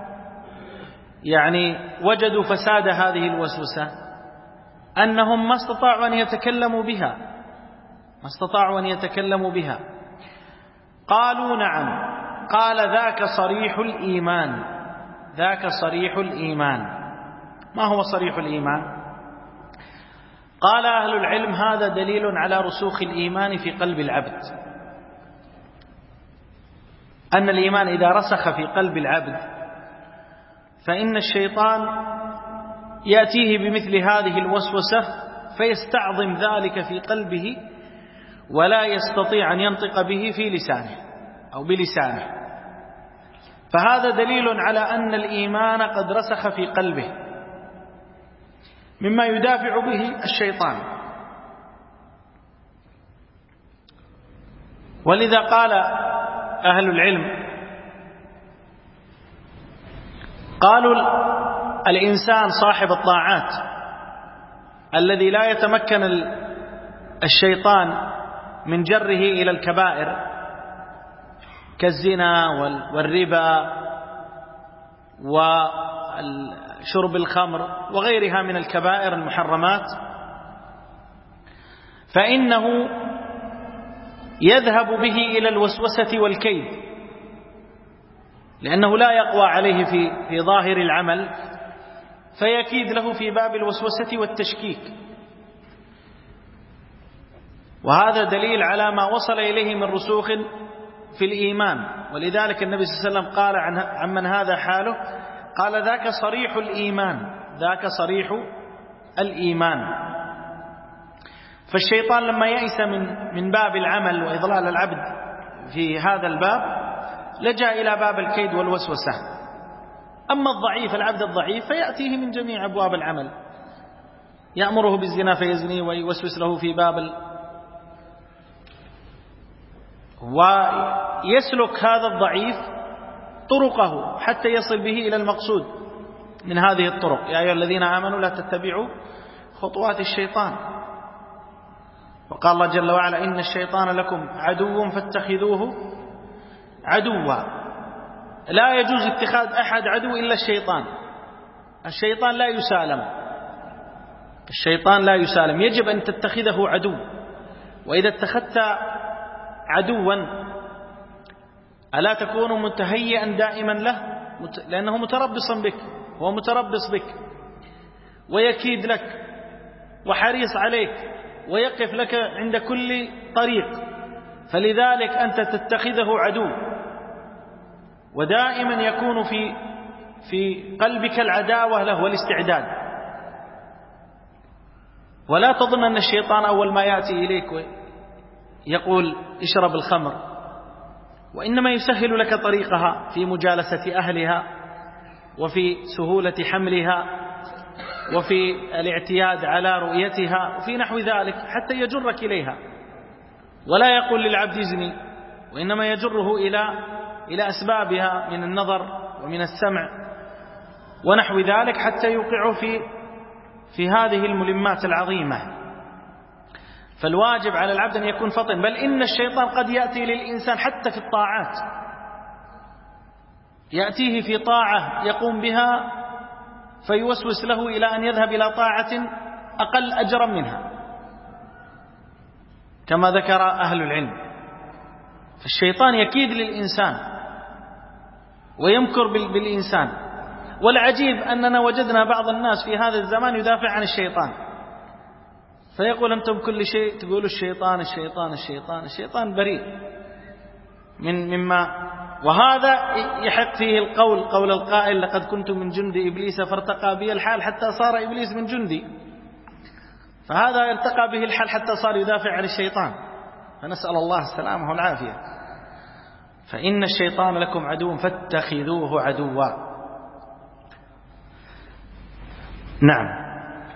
يعني وجدوا فساد هذه الوسوسة؟ أنهم ما استطاعوا أن يتكلموا بها، ما استطاعوا أن يتكلموا بها. قالوا نعم. قال ذاك صريح الإيمان، ذاك صريح الإيمان. ما هو صريح الإيمان؟ قال أهل العلم هذا دليل على رسوخ الإيمان في قلب العبد، أن الإيمان إذا رسخ في قلب العبد فإن الشيطان يأتيه بمثل هذه الوسوسة فيستعظم ذلك في قلبه ولا يستطيع أن ينطق به في لسانه أو بلسانه. فهذا دليل على أن الإيمان قد رسخ في قلبه مما يدافع به الشيطان. ولذا قال أهل العلم قالوا الإنسان صاحب الطاعات الذي لا يتمكن الشيطان من جره إلى الكبائر كالزنا والربا وشرب الخمر وغيرها من الكبائر المحرمات، فإنه يذهب به إلى الوسوسة والكيد، لأنه لا يقوى عليه في في ظاهر العمل، فيكيد له في باب الوسوسة والتشكيك. وهذا دليل على ما وصل إليه من رسوخ في الإيمان. ولذلك النبي صلى الله عليه وسلم قال عن من هذا حاله، قال ذاك صريح الإيمان، ذاك صريح الإيمان. فالشيطان لما يئس من من باب العمل وإضلال العبد في هذا الباب لجأ إلى باب الكيد والوسوسة. أما الضعيف، العبد الضعيف، فيأتيه من جميع أبواب العمل، يأمره بالزنا فيزني ويوسوس له في باب ال... ويسلك هذا الضعيف طرقه حتى يصل به إلى المقصود من هذه الطرق. يا أيها الذين آمنوا لا تتبعوا خطوات الشيطان. وقال الله جل وعلا إن الشيطان لكم عدو فاتخذوه عدوا. لا يجوز اتخاذ أحد عدو إلا الشيطان. الشيطان لا يسالم، الشيطان لا يسالم، يجب أن تتخذه عدو. وإذا اتخذت عدوا ألا تكون متهيئا دائما له، لأنه متربصا بك، هو متربص بك ويكيد لك وحريص عليك ويقف لك عند كل طريق، فلذلك أنت تتخذه عدو، ودائما يكون في في قلبك العداوة له والاستعداد. ولا تظن أن الشيطان أول ما يأتي إليك يقول اشرب الخمر، وإنما يسهل لك طريقها في مجالسة أهلها وفي سهولة حملها وفي الاعتياد على رؤيتها وفي نحو ذلك حتى يجرك إليها. ولا يقول للعبد ازني، وإنما يجره إلى إلى أسبابها من النظر ومن السمع ونحو ذلك حتى يوقعه في في هذه الملمات العظيمة. فالواجب على العبد أن يكون فطن. بل إن الشيطان قد يأتي للإنسان حتى في الطاعات، يأتيه في طاعة يقوم بها فيوسوس له إلى أن يذهب إلى طاعة أقل أجرا منها، كما ذكر أهل العلم. فالشيطان يكيد للإنسان ويمكر بالإنسان. والعجيب أننا وجدنا بعض الناس في هذا الزمان يدافع عن الشيطان، فيقول أنتم كل شيء تقولوا الشيطان الشيطان الشيطان الشيطان بريء من مما، وهذا يحق فيه القول قول القائل لقد كنت من جند إبليس فارتقى بي الحال حتى صار إبليس من جندي، فهذا ارتقى به الحال حتى صار يدافع عن الشيطان، فنسأل الله السلامة والعافية. فإن الشيطان لكم عدو فاتخذوه عدوا. نعم.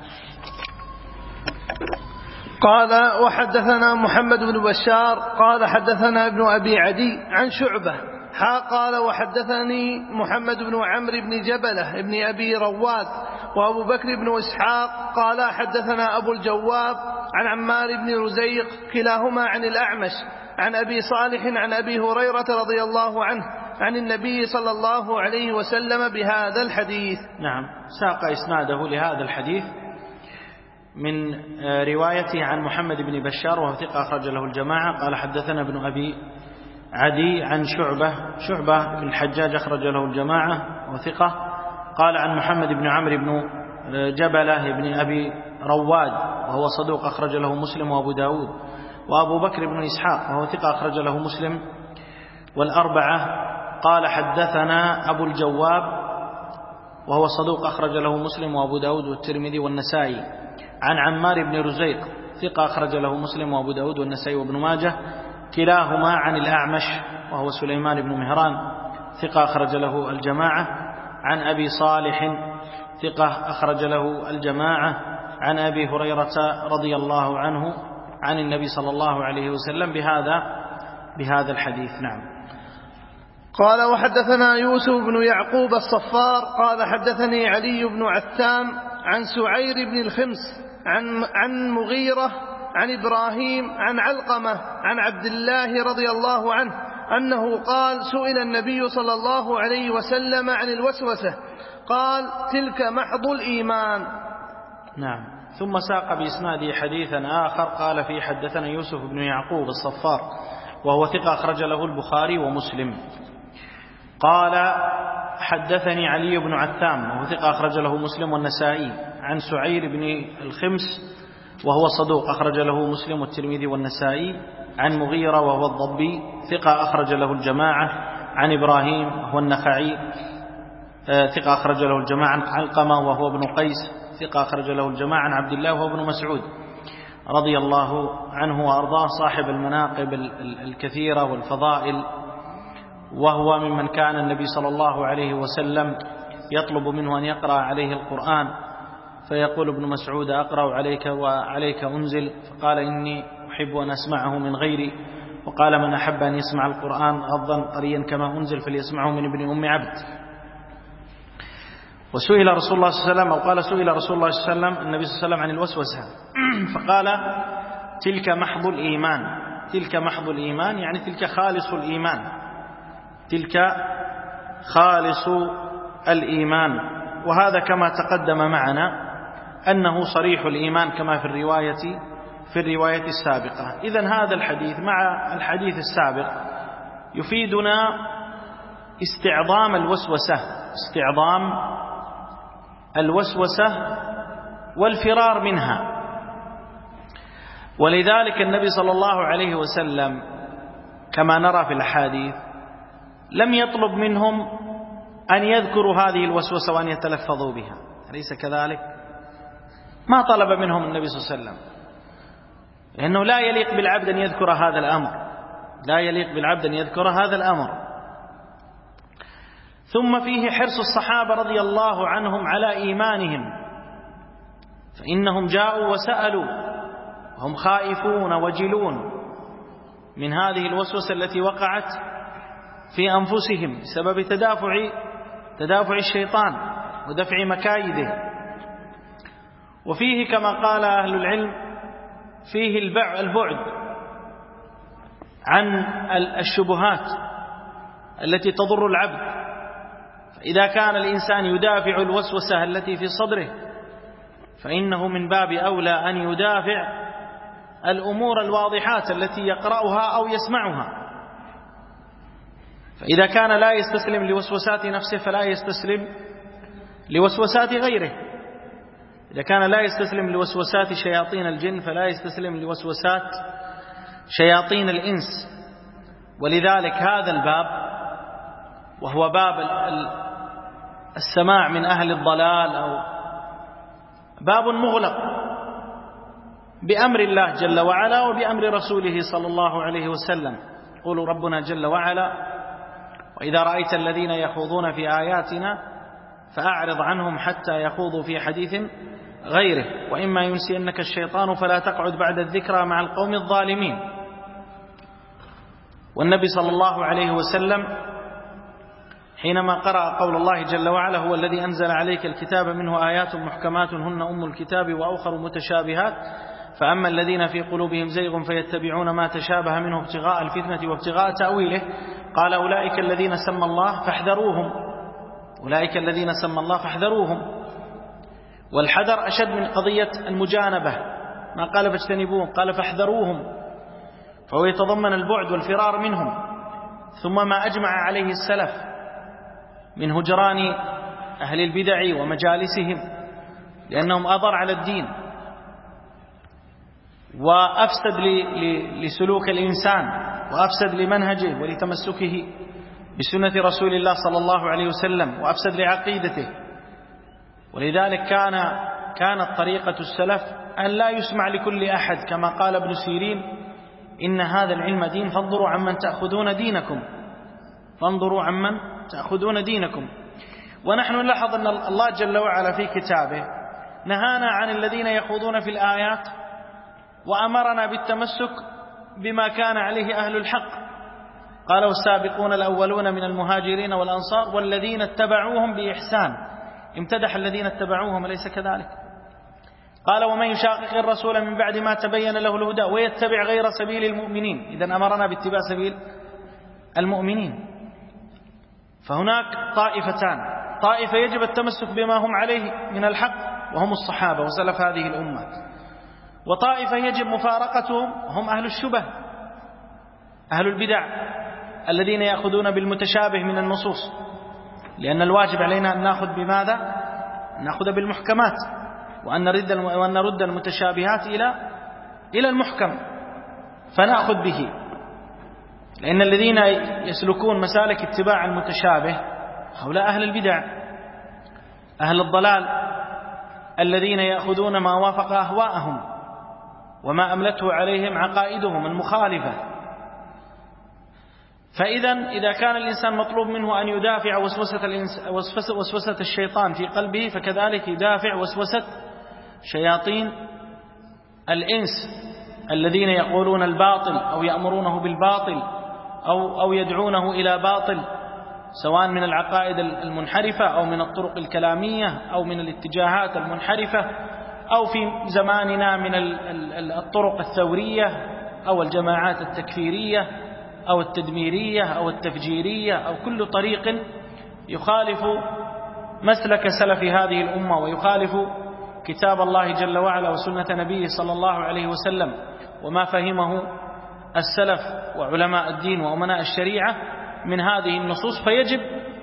قال وحدثنا محمد بن بشار قال حدثنا ابن أبي عدي عن شعبة حا قال وحدثني محمد بن عمرو بن جبلة بن أبي رواد وأبو بكر بن إسحاق قال حدثنا أبو الجواب عن عمار بن رزيق كلاهما عن الأعمش عن أبي صالح عن أبي هريرة رضي الله عنه عن النبي صلى الله عليه وسلم بهذا الحديث. نعم. ساق إسناده لهذا الحديث من روايته عن محمد بن بشار وهو ثقة أخرج له الجماعة. قال حدثنا ابن أبي عدي عن شعبة شعبة بن الحجاج أخرج له الجماعة وثقة. قال عن محمد بن عمرو بن جبلة بن أبي رواد وهو صدوق أخرج له مسلم وأبو داود وأبو بكر بن إسحاق وهو ثقة أخرج له مسلم والأربعة. قال حدثنا أبو الجواب وهو صدوق أخرج له مسلم وأبو داود والترمذي والنسائي عن عمار بن رزيق ثقة أخرج له مسلم وأبو داود والنسائي وابن ماجه كلاهما عن الأعمش وهو سليمان بن مهران ثقة أخرج له الجماعة عن أبي صالح ثقة أخرج له الجماعة عن أبي هريرة رضي الله عنه عن النبي صلى الله عليه وسلم بهذا بهذا الحديث. نعم. قال وحدثنا يوسف بن يعقوب الصفار قال حدثني علي بن عثام عن سعير بن الخمس عن عن مغيرة عن إبراهيم عن علقمة عن عبد الله رضي الله عنه أنه قال سئل النبي صلى الله عليه وسلم عن الوسوسة قال تلك محض الإيمان. نعم. ثم ساق بإسناده حديثا آخر قال فيه حدثنا يوسف بن يعقوب الصفار وهو ثقة أخرج له البخاري ومسلم. قال حدثني علي بن عثام وهو ثقة أخرج له مسلم والنسائي عن سعير بن الخمس وهو صدوق أخرج له مسلم والترمذي والنسائي عن مغيرة وهو الضبي ثقة أخرج له الجماعة عن إبراهيم وهو النخعي ثقة أخرج له الجماعة عن علقمة وهو ابن قيس ثقة أخرج له الجماعة عن عبد الله وهو ابن مسعود رضي الله عنه وأرضاه صاحب المناقب الكثيرة والفضائل، وهو ممن كان النبي صلى الله عليه وسلم يطلب منه أن يقرأ عليه القرآن فيقول ابن مسعود أقرأ عليك وعليك أنزل، فقال إني أحب أن أسمعه من غيري، وقال من أحب أن يسمع القرآن غضا طريا كما أنزل فليسمعه من ابن أم عبد. وسئل رسول الله صلى الله عليه وسلم أو قال سئل رسول الله صلى الله عليه وسلم النبي صلى الله عليه وسلم عن الوسوسة فقال تلك محض الإيمان. تلك محض الإيمان يعني تلك خالص الإيمان، تلك خالص الإيمان. وهذا كما تقدم معنا أنه صريح الإيمان كما في الرواية في الرواية السابقة. إذن هذا الحديث مع الحديث السابق يفيدنا استعظام الوسوسة استعظام الوسوسة والفرار منها. ولذلك النبي صلى الله عليه وسلم كما نرى في الأحاديث لم يطلب منهم أن يذكروا هذه الوسوسة وأن يتلفظوا بها، أليس كذلك؟ ما طلب منهم النبي صلى الله عليه وسلم، لأنه لا يليق بالعبد أن يذكر هذا الأمر لا يليق بالعبد أن يذكر هذا الأمر. ثم فيه حرص الصحابة رضي الله عنهم على إيمانهم، فإنهم جاءوا وسألوا هم خائفون وجلون من هذه الوسوسة التي وقعت في أنفسهم بسبب تدافع تدافع الشيطان ودفع مكايده. وفيه كما قال أهل العلم فيه البعد عن الشبهات التي تضر العبد، فإذا كان الإنسان يدافع الوسوسة التي في صدره فإنه من باب أولى أن يدافع الأمور الواضحات التي يقرأها أو يسمعها. فإذا كان لا يستسلم لوسوسات نفسه فلا يستسلم لوسوسات غيره. إذا كان لا يستسلم لوسوسات شياطين الجن فلا يستسلم لوسوسات شياطين الإنس. ولذلك هذا الباب، وهو باب السماع من أهل الضلال، أو باب مغلق بأمر الله جل وعلا وبأمر رسوله صلى الله عليه وسلم. يقول ربنا جل وعلا: وإذا رأيت الذين يخوضون في آياتنا فأعرض عنهم حتى يخوضوا في حديث غيره، وإما ينسينك الشيطان فلا تقعد بعد الذكرى مع القوم الظالمين. والنبي صلى الله عليه وسلم حينما قرأ قول الله جل وعلا: هو الذي أنزل عليك الكتاب منه آيات محكمات هن أم الكتاب وأخر متشابهات فأما الذين في قلوبهم زيغ فيتبعون ما تشابه منه ابتغاء الفتنة وابتغاء تأويله قال أولئك الذين سمى الله فاحذروهم أولئك الذين سمى الله فاحذروهم. والحذر أشد من قضية المجانبة، ما قال فاجتنبوهم، قال فاحذروهم، فهو يتضمن البعد والفرار منهم. ثم ما أجمع عليه السلف من هجران أهل البدع ومجالسهم، لأنهم أضر على الدين وأفسد لسلوك الإنسان وأفسد لمنهجه ولتمسكه بسنة رسول الله صلى الله عليه وسلم وأفسد لعقيدته. ولذلك كان كانت طريقة السلف أن لا يسمع لكل أحد، كما قال ابن سيرين: إن هذا العلم دين فانظروا عمن تأخذون دينكم فانظروا عمن تأخذون دينكم. ونحن نلاحظ أن الله جل وعلا في كتابه نهانا عن الذين يخوضون في الآيات وأمرنا بالتمسك بما كان عليه أهل الحق. قال: والسابقون الأولون من المهاجرين والأنصار والذين اتبعوهم بإحسان. امتدح الذين اتبعوهم، أليس كذلك؟ قال: ومن يشاقق الرسول من بعد ما تبين له الهدى ويتبع غير سبيل المؤمنين. إذن أمرنا باتباع سبيل المؤمنين. فهناك طائفتان: طائفة يجب التمسك بما هم عليه من الحق وهم الصحابة وسلف هذه الأمة، وطائفة يجب مفارقتهم هم أهل الشبه أهل البدع الذين يأخذون بالمتشابه من النصوص، لأن الواجب علينا أن نأخذ بماذا؟ أن نأخذ بالمحكمات، وأن نرد وأن نرد المتشابهات إلى إلى المحكم فنأخذ به. لأن الذين يسلكون مسالك اتباع المتشابه هؤلاء أهل البدع أهل الضلال الذين يأخذون ما وافق أهواءهم وما أملته عليهم عقائدهم المخالفة. فإذا إذا كان الإنسان مطلوب منه أن يدافع وسوسة, وسوسة الشيطان في قلبه، فكذلك يدافع وسوسة شياطين الإنس الذين يقولون الباطل أو يأمرونه بالباطل أو, أو يدعونه إلى باطل، سواء من العقائد المنحرفة أو من الطرق الكلامية أو من الاتجاهات المنحرفة أو في زماننا من الطرق الثورية أو الجماعات التكفيرية أو التدميرية أو التفجيرية أو كل طريق يخالف مسلك سلف هذه الأمة ويخالف كتاب الله جل وعلا وسنة نبيه صلى الله عليه وسلم وما فهمه السلف وعلماء الدين وأمناء الشريعة من هذه النصوص، فيجب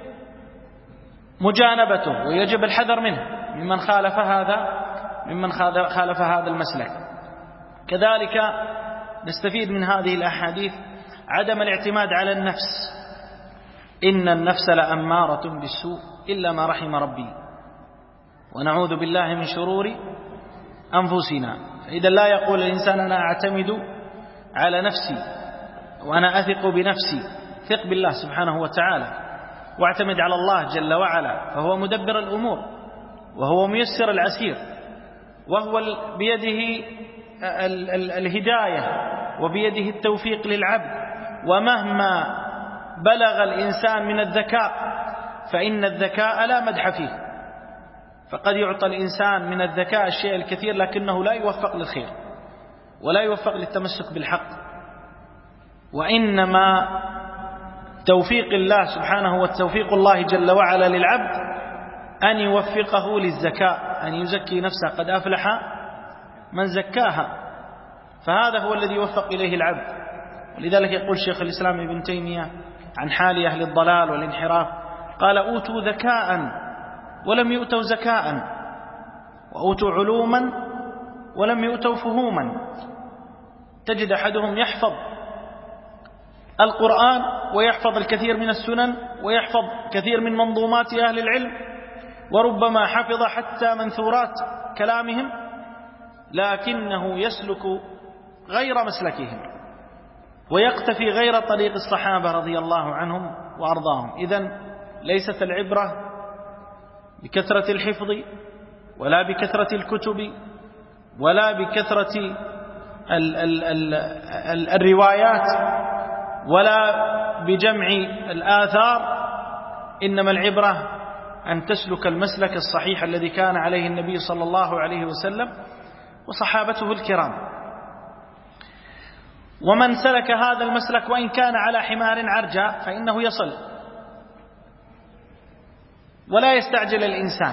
مجانبته ويجب الحذر منه ممن خالف هذا ممن خالف هذا المسلك. كذلك نستفيد من هذه الأحاديث عدم الاعتماد على النفس، إن النفس لأمارة بالسوء إلا ما رحم ربي ونعوذ بالله من شرور أنفسنا. فإذا لا يقول الإنسان أنا أعتمد على نفسي وأنا أثق بنفسي، ثق بالله سبحانه وتعالى واعتمد على الله جل وعلا، فهو مدبر الأمور وهو ميسر العسير، وهو بيده الهداية وبيده التوفيق للعبد. ومهما بلغ الإنسان من الذكاء فإن الذكاء لا مدح فيه، فقد يعطى الإنسان من الذكاء الشيء الكثير لكنه لا يوفق للخير ولا يوفق للتمسك بالحق. وإنما توفيق الله سبحانه وتوفيق الله جل وعلا للعبد أن يوفقه للزكاة، أن يزكي نفسه، قد أفلح من زكاها، فهذا هو الذي يوفق إليه العبد. ولذلك يقول شيخ الإسلام ابن تيمية عن حال أهل الضلال والانحراف، قال: أوتوا ذكاء ولم يؤتوا زكاء. وأوتوا علوما ولم يؤتوا فهوما. تجد أحدهم يحفظ القرآن ويحفظ الكثير من السنن ويحفظ كثير من منظومات أهل العلم، وربما حفظ حتى منثورات كلامهم، لكنه يسلك غير مسلكهم ويقتفي غير طريق الصحابة رضي الله عنهم وأرضاهم. إذن ليست العبرة بكثرة الحفظ ولا بكثرة الكتب ولا بكثرة ال ال ال ال الروايات ولا بجمع الآثار، إنما العبرة أن تسلك المسلك الصحيح الذي كان عليه النبي صلى الله عليه وسلم وصحابته الكرام. ومن سلك هذا المسلك وإن كان على حمار عرجاء فإنه يصل. ولا يستعجل الإنسان،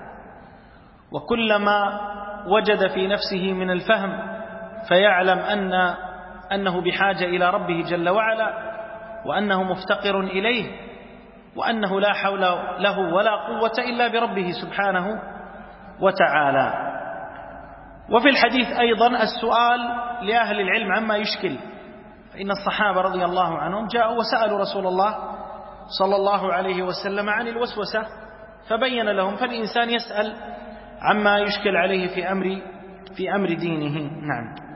وكلما وجد في نفسه من الفهم فيعلم أن أنه بحاجة إلى ربه جل وعلا، وأنه مفتقر إليه، وأنه لا حول له ولا قوة إلا بربه سبحانه وتعالى. وفي الحديث أيضا السؤال لأهل العلم عما يشكل، فإن الصحابة رضي الله عنهم جاءوا وسألوا رسول الله صلى الله عليه وسلم عن الوسوسة فبين لهم، فالإنسان يسأل عما يشكل عليه في أمر في أمر دينه. نعم.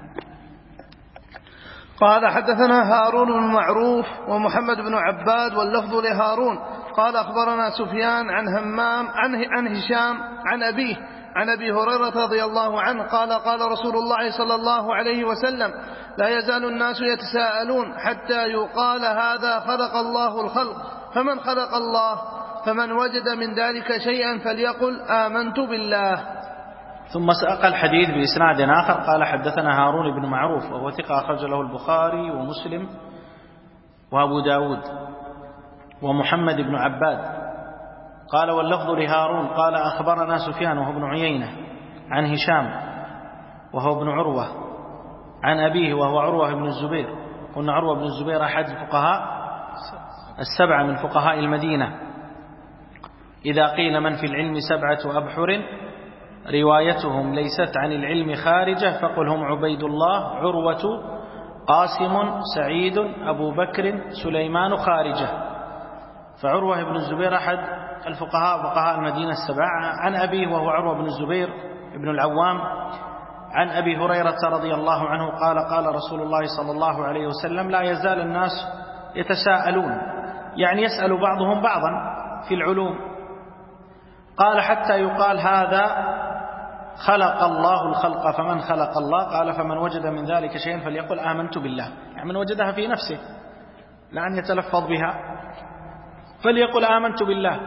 قال حدثنا هارون بن معروف ومحمد بن عباد واللفظ لهارون قال أخبرنا سفيان عن همام عن عن هشام عن أبيه عن أبي هريرة رضي الله عنه قال قال رسول الله صلى الله عليه وسلم: لا يزال الناس يتساءلون حتى يقال هذا خلق الله الخلق، فمن خلق الله؟ فمن وجد من ذلك شيئا فليقل آمنت بالله. ثم ساق الحديث بإسناد آخر قال حدثنا هارون بن معروف وهو ثقة أخرج له البخاري ومسلم وأبو داود، ومحمد بن عباد قال واللفظ لهارون قال أخبرنا سفيان وهو ابن عيينة عن هشام وهو ابن عروة عن أبيه وهو عروة بن الزبير. قلنا عروة بن الزبير أحد الفقهاء السبعة من فقهاء المدينة. إذا قيل من في العلم سبعة أبحر روايتهم ليست عن العلم خارجة فقل هم عبيد الله عروة قاسم سعيد أبو بكر سليمان خارجة. فعروة بن الزبير أحد الفقهاء فقهاء المدينة السبعة عن أبيه وهو عروة بن الزبير ابن العوام عن أبي هريرة رضي الله عنه قال قال رسول الله صلى الله عليه وسلم: لا يزال الناس يتساءلون، يعني يسأل بعضهم بعضا في العلوم. قال حتى يقال هذا خلق الله الخلق، فمن خلق الله؟ قال فمن وجد من ذلك شيئا فليقل آمنت بالله، يعني من وجدها في نفسه لا أن يتلفظ بها فليقل آمنت بالله.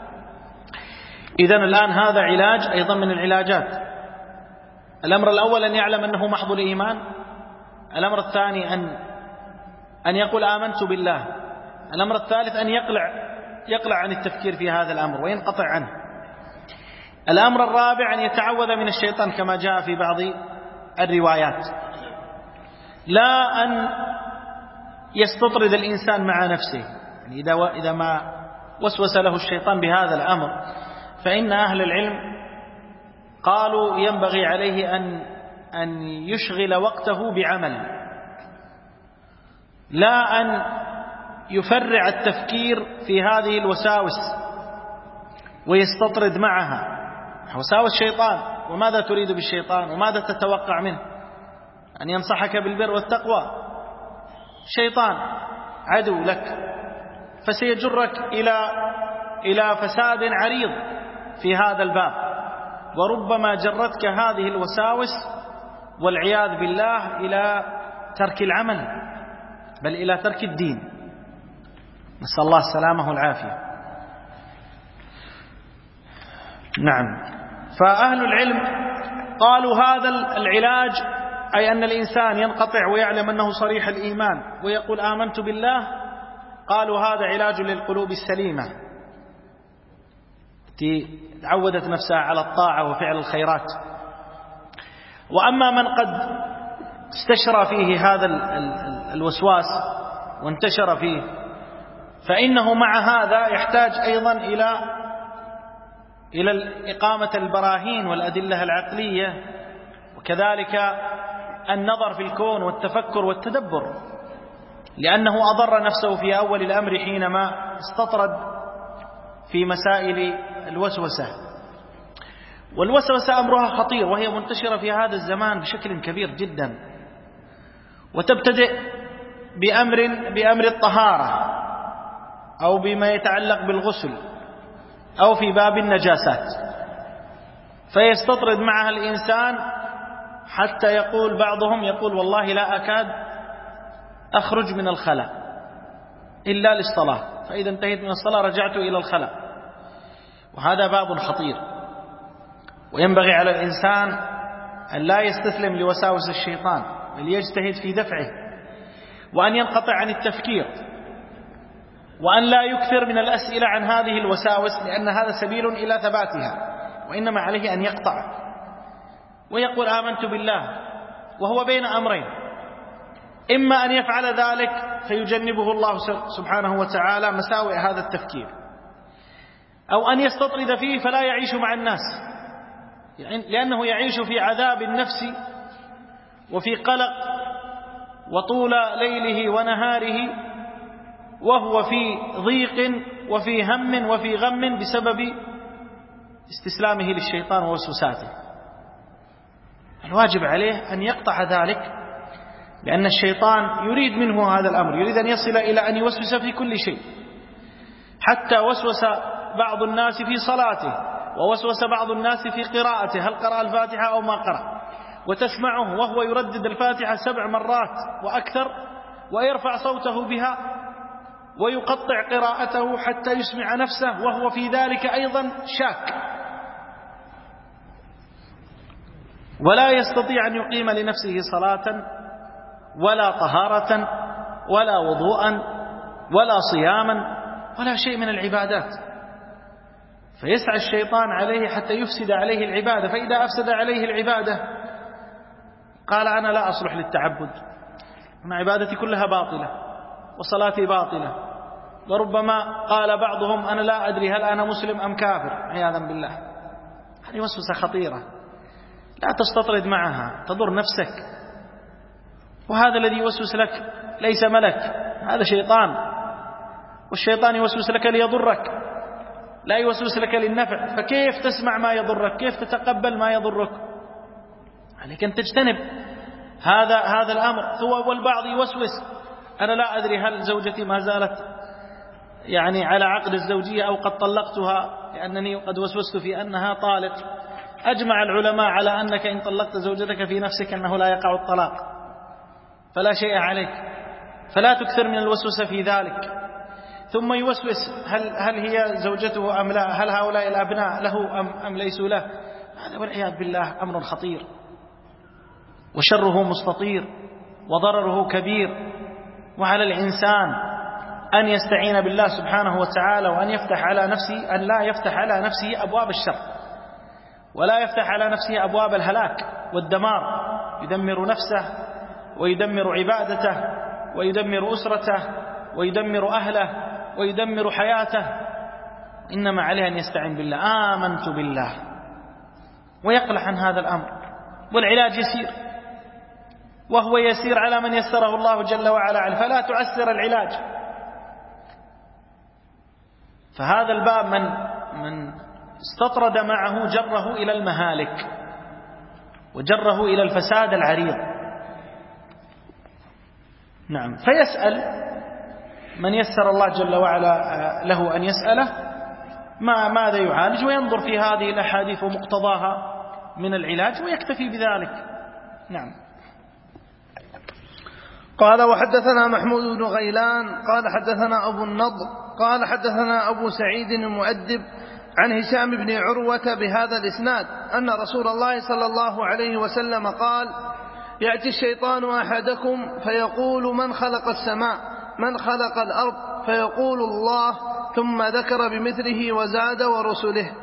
إذن الآن هذا علاج أيضا من العلاجات. الأمر الأول أن يعلم أنه محض الإيمان، الأمر الثاني أن أن يقول آمنت بالله، الأمر الثالث أن يقلع يقلع عن التفكير في هذا الأمر وينقطع عنه. الأمر الرابع أن يتعوذ من الشيطان كما جاء في بعض الروايات، لا أن يستطرد الإنسان مع نفسه، يعني إذا إذا ما وسوس له الشيطان بهذا الأمر فإن أهل العلم قالوا ينبغي عليه أن أن يشغل وقته بعمل، لا أن يفرع التفكير في هذه الوساوس ويستطرد معها. وساوس الشيطان، وماذا تريد بالشيطان وماذا تتوقع منه؟ أن ينصحك بالبر والتقوى. شيطان عدو لك فسيجرك إلى إلى فساد عريض في هذا الباب، وربما جرتك هذه الوساوس والعياذ بالله إلى ترك العمل، بل إلى ترك الدين، نسأل الله السلامة والعافية. نعم. فأهل العلم قالوا هذا العلاج، أي أن الإنسان ينقطع ويعلم أنه صريح الإيمان ويقول آمنت بالله، قالوا هذا علاج للقلوب السليمة التي تعودت نفسها على الطاعة وفعل الخيرات. وأما من قد استشرى فيه هذا الوسواس وانتشر فيه، فإنه مع هذا يحتاج أيضا إلى إلى إقامة البراهين والأدلة العقلية، وكذلك النظر في الكون والتفكر والتدبر، لأنه أضر نفسه في أول الأمر حينما استطرد في مسائل الوسوسة. والوسوسة أمرها خطير، وهي منتشرة في هذا الزمان بشكل كبير جدا، وتبتدئ بأمر بأمر الطهارة أو بما يتعلق بالغسل أو في باب النجاسات، فيستطرد معها الإنسان حتى يقول بعضهم يقول والله لا أكاد أخرج من الخلاء إلا للصلاة، فإذا انتهيت من الصلاة رجعت إلى الخلاء. وهذا باب خطير، وينبغي على الإنسان أن لا يستسلم لوساوس الشيطان، بل يجتهد في دفعه، وأن ينقطع عن التفكير، وأن لا يكثر من الأسئلة عن هذه الوساوس، لأن هذا سبيل إلى ثباتها، وإنما عليه أن يقطع ويقول آمنت بالله، وهو بين أمرين: إما أن يفعل ذلك فيجنبه الله سبحانه وتعالى مساوئ هذا التفكير، أو أن يستطرد فيه فلا يعيش مع الناس، لأنه يعيش في عذاب النفس وفي قلق وطول ليله ونهاره، وهو في ضيق وفي هم وفي غم بسبب استسلامه للشيطان ووسوساته. الواجب عليه أن يقطع ذلك، لأن الشيطان يريد منه هذا الأمر، يريد أن يصل إلى أن يوسوس في كل شيء، حتى وسوس بعض الناس في صلاته، ووسوس بعض الناس في قراءته، هل قرأ الفاتحة أو ما قرأ، وتسمعه وهو يردد الفاتحة سبع مرات وأكثر، ويرفع صوته بها ويقطع قراءته حتى يسمع نفسه، وهو في ذلك أيضا شاك، ولا يستطيع أن يقيم لنفسه صلاة ولا طهارة ولا وضوءا ولا صياما ولا شيء من العبادات، فيسعى الشيطان عليه حتى يفسد عليه العبادة. فإذا أفسد عليه العبادة قال أنا لا أصلح للتعبد، أنا عبادتي كلها باطلة وصلاتي باطلة، وربما قال بعضهم أنا لا أدري هل أنا مسلم أم كافر عياذا بالله. هذه وسوسة خطيرة لا تستطرد معها، تضر نفسك، وهذا الذي يوسوس لك ليس ملك، هذا شيطان، والشيطان يوسوس لك ليضرك، لا يوسوس لك للنفع، فكيف تسمع ما يضرك؟ كيف تتقبل ما يضرك؟ عليك أن تجتنب هذا هذا الأمر. والبعض يوسوس أنا لا أدري هل زوجتي ما زالت يعني على عقد الزوجية أو قد طلقتها، لأنني قد وسوست في أنها طالق. أجمع العلماء على أنك إن طلقت زوجتك في نفسك أنه لا يقع الطلاق، فلا شيء عليك، فلا تكثر من الوسوسة في ذلك. ثم يوسوس هل, هل هي زوجته أم لا، هل هؤلاء الأبناء له أم, أم ليسوا له. هذا والعياذ بالله أمر خطير، وشره مستطير، وضرره كبير. وعلى الإنسان أن يستعين بالله سبحانه وتعالى، وأن يفتح على نفسه، أن لا يفتح على نفسه أبواب الشر، ولا يفتح على نفسه أبواب الهلاك والدمار، يدمر نفسه ويدمر عبادته ويدمر أسرته ويدمر أهله ويدمر حياته. إنما عليه أن يستعين بالله، آمنت بالله، ويقلع عن هذا الأمر. والعلاج يسير، وهو يسير على من يسره الله جل وعلا عليه، فلا تعسر العلاج. فهذا الباب من من استطرد معه جره إلى المهالك، وجره إلى الفساد العريض. نعم. فيسأل من يسر الله جل وعلا له أن يسأله ما ماذا يعالج، وينظر في هذه الأحاديث ومقتضاها من العلاج ويكتفي بذلك. نعم. قال وحدثنا محمود بن غيلان قال حدثنا أبو النضر قال حدثنا أبو سعيد المؤدب عن هشام بن عروة بهذا الإسناد أن رسول الله صلى الله عليه وسلم قال: يأتي الشيطان أحدكم فيقول من خلق السماء من خلق الأرض، فيقول الله، ثم ذكر بمثله وزاد ورسله.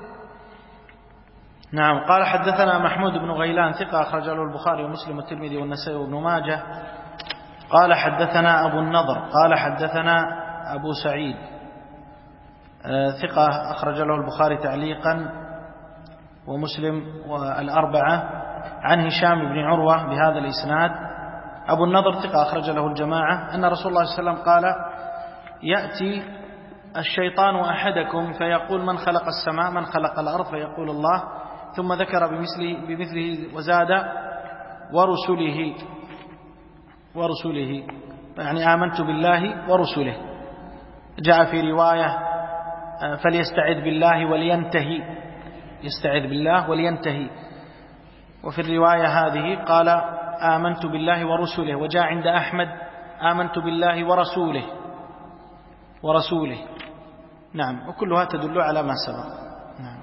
نعم. قال حدثنا محمود بن غيلان ثقة أخرج له البخاري ومسلم والترمذي والنسائي وابن ماجه. قال حدثنا أبو النضر قال حدثنا أبو سعيد ثقة أخرج له البخاري تعليقا ومسلم والأربعة عن هشام بن عروة بهذا الإسناد. أبو النضر ثقة أخرج له الجماعة أن رسول الله صلى الله عليه وسلم قال: يأتي الشيطان أحدكم فيقول: من خلق السماء؟ من خلق الأرض؟ فيقول: الله. ثم ذكر بمثله, بمثله وزاد: ورسله ورسله يعني آمنت بالله ورسله. جاء في رواية: فليستعذ بالله ولينتهي، يستعذ بالله ولينتهي. وفي الرواية هذه قال: آمنت بالله ورسله. وجاء عند أحمد: آمنت بالله ورسوله ورسوله. نعم، وكلها تدل على ما سبق. نعم.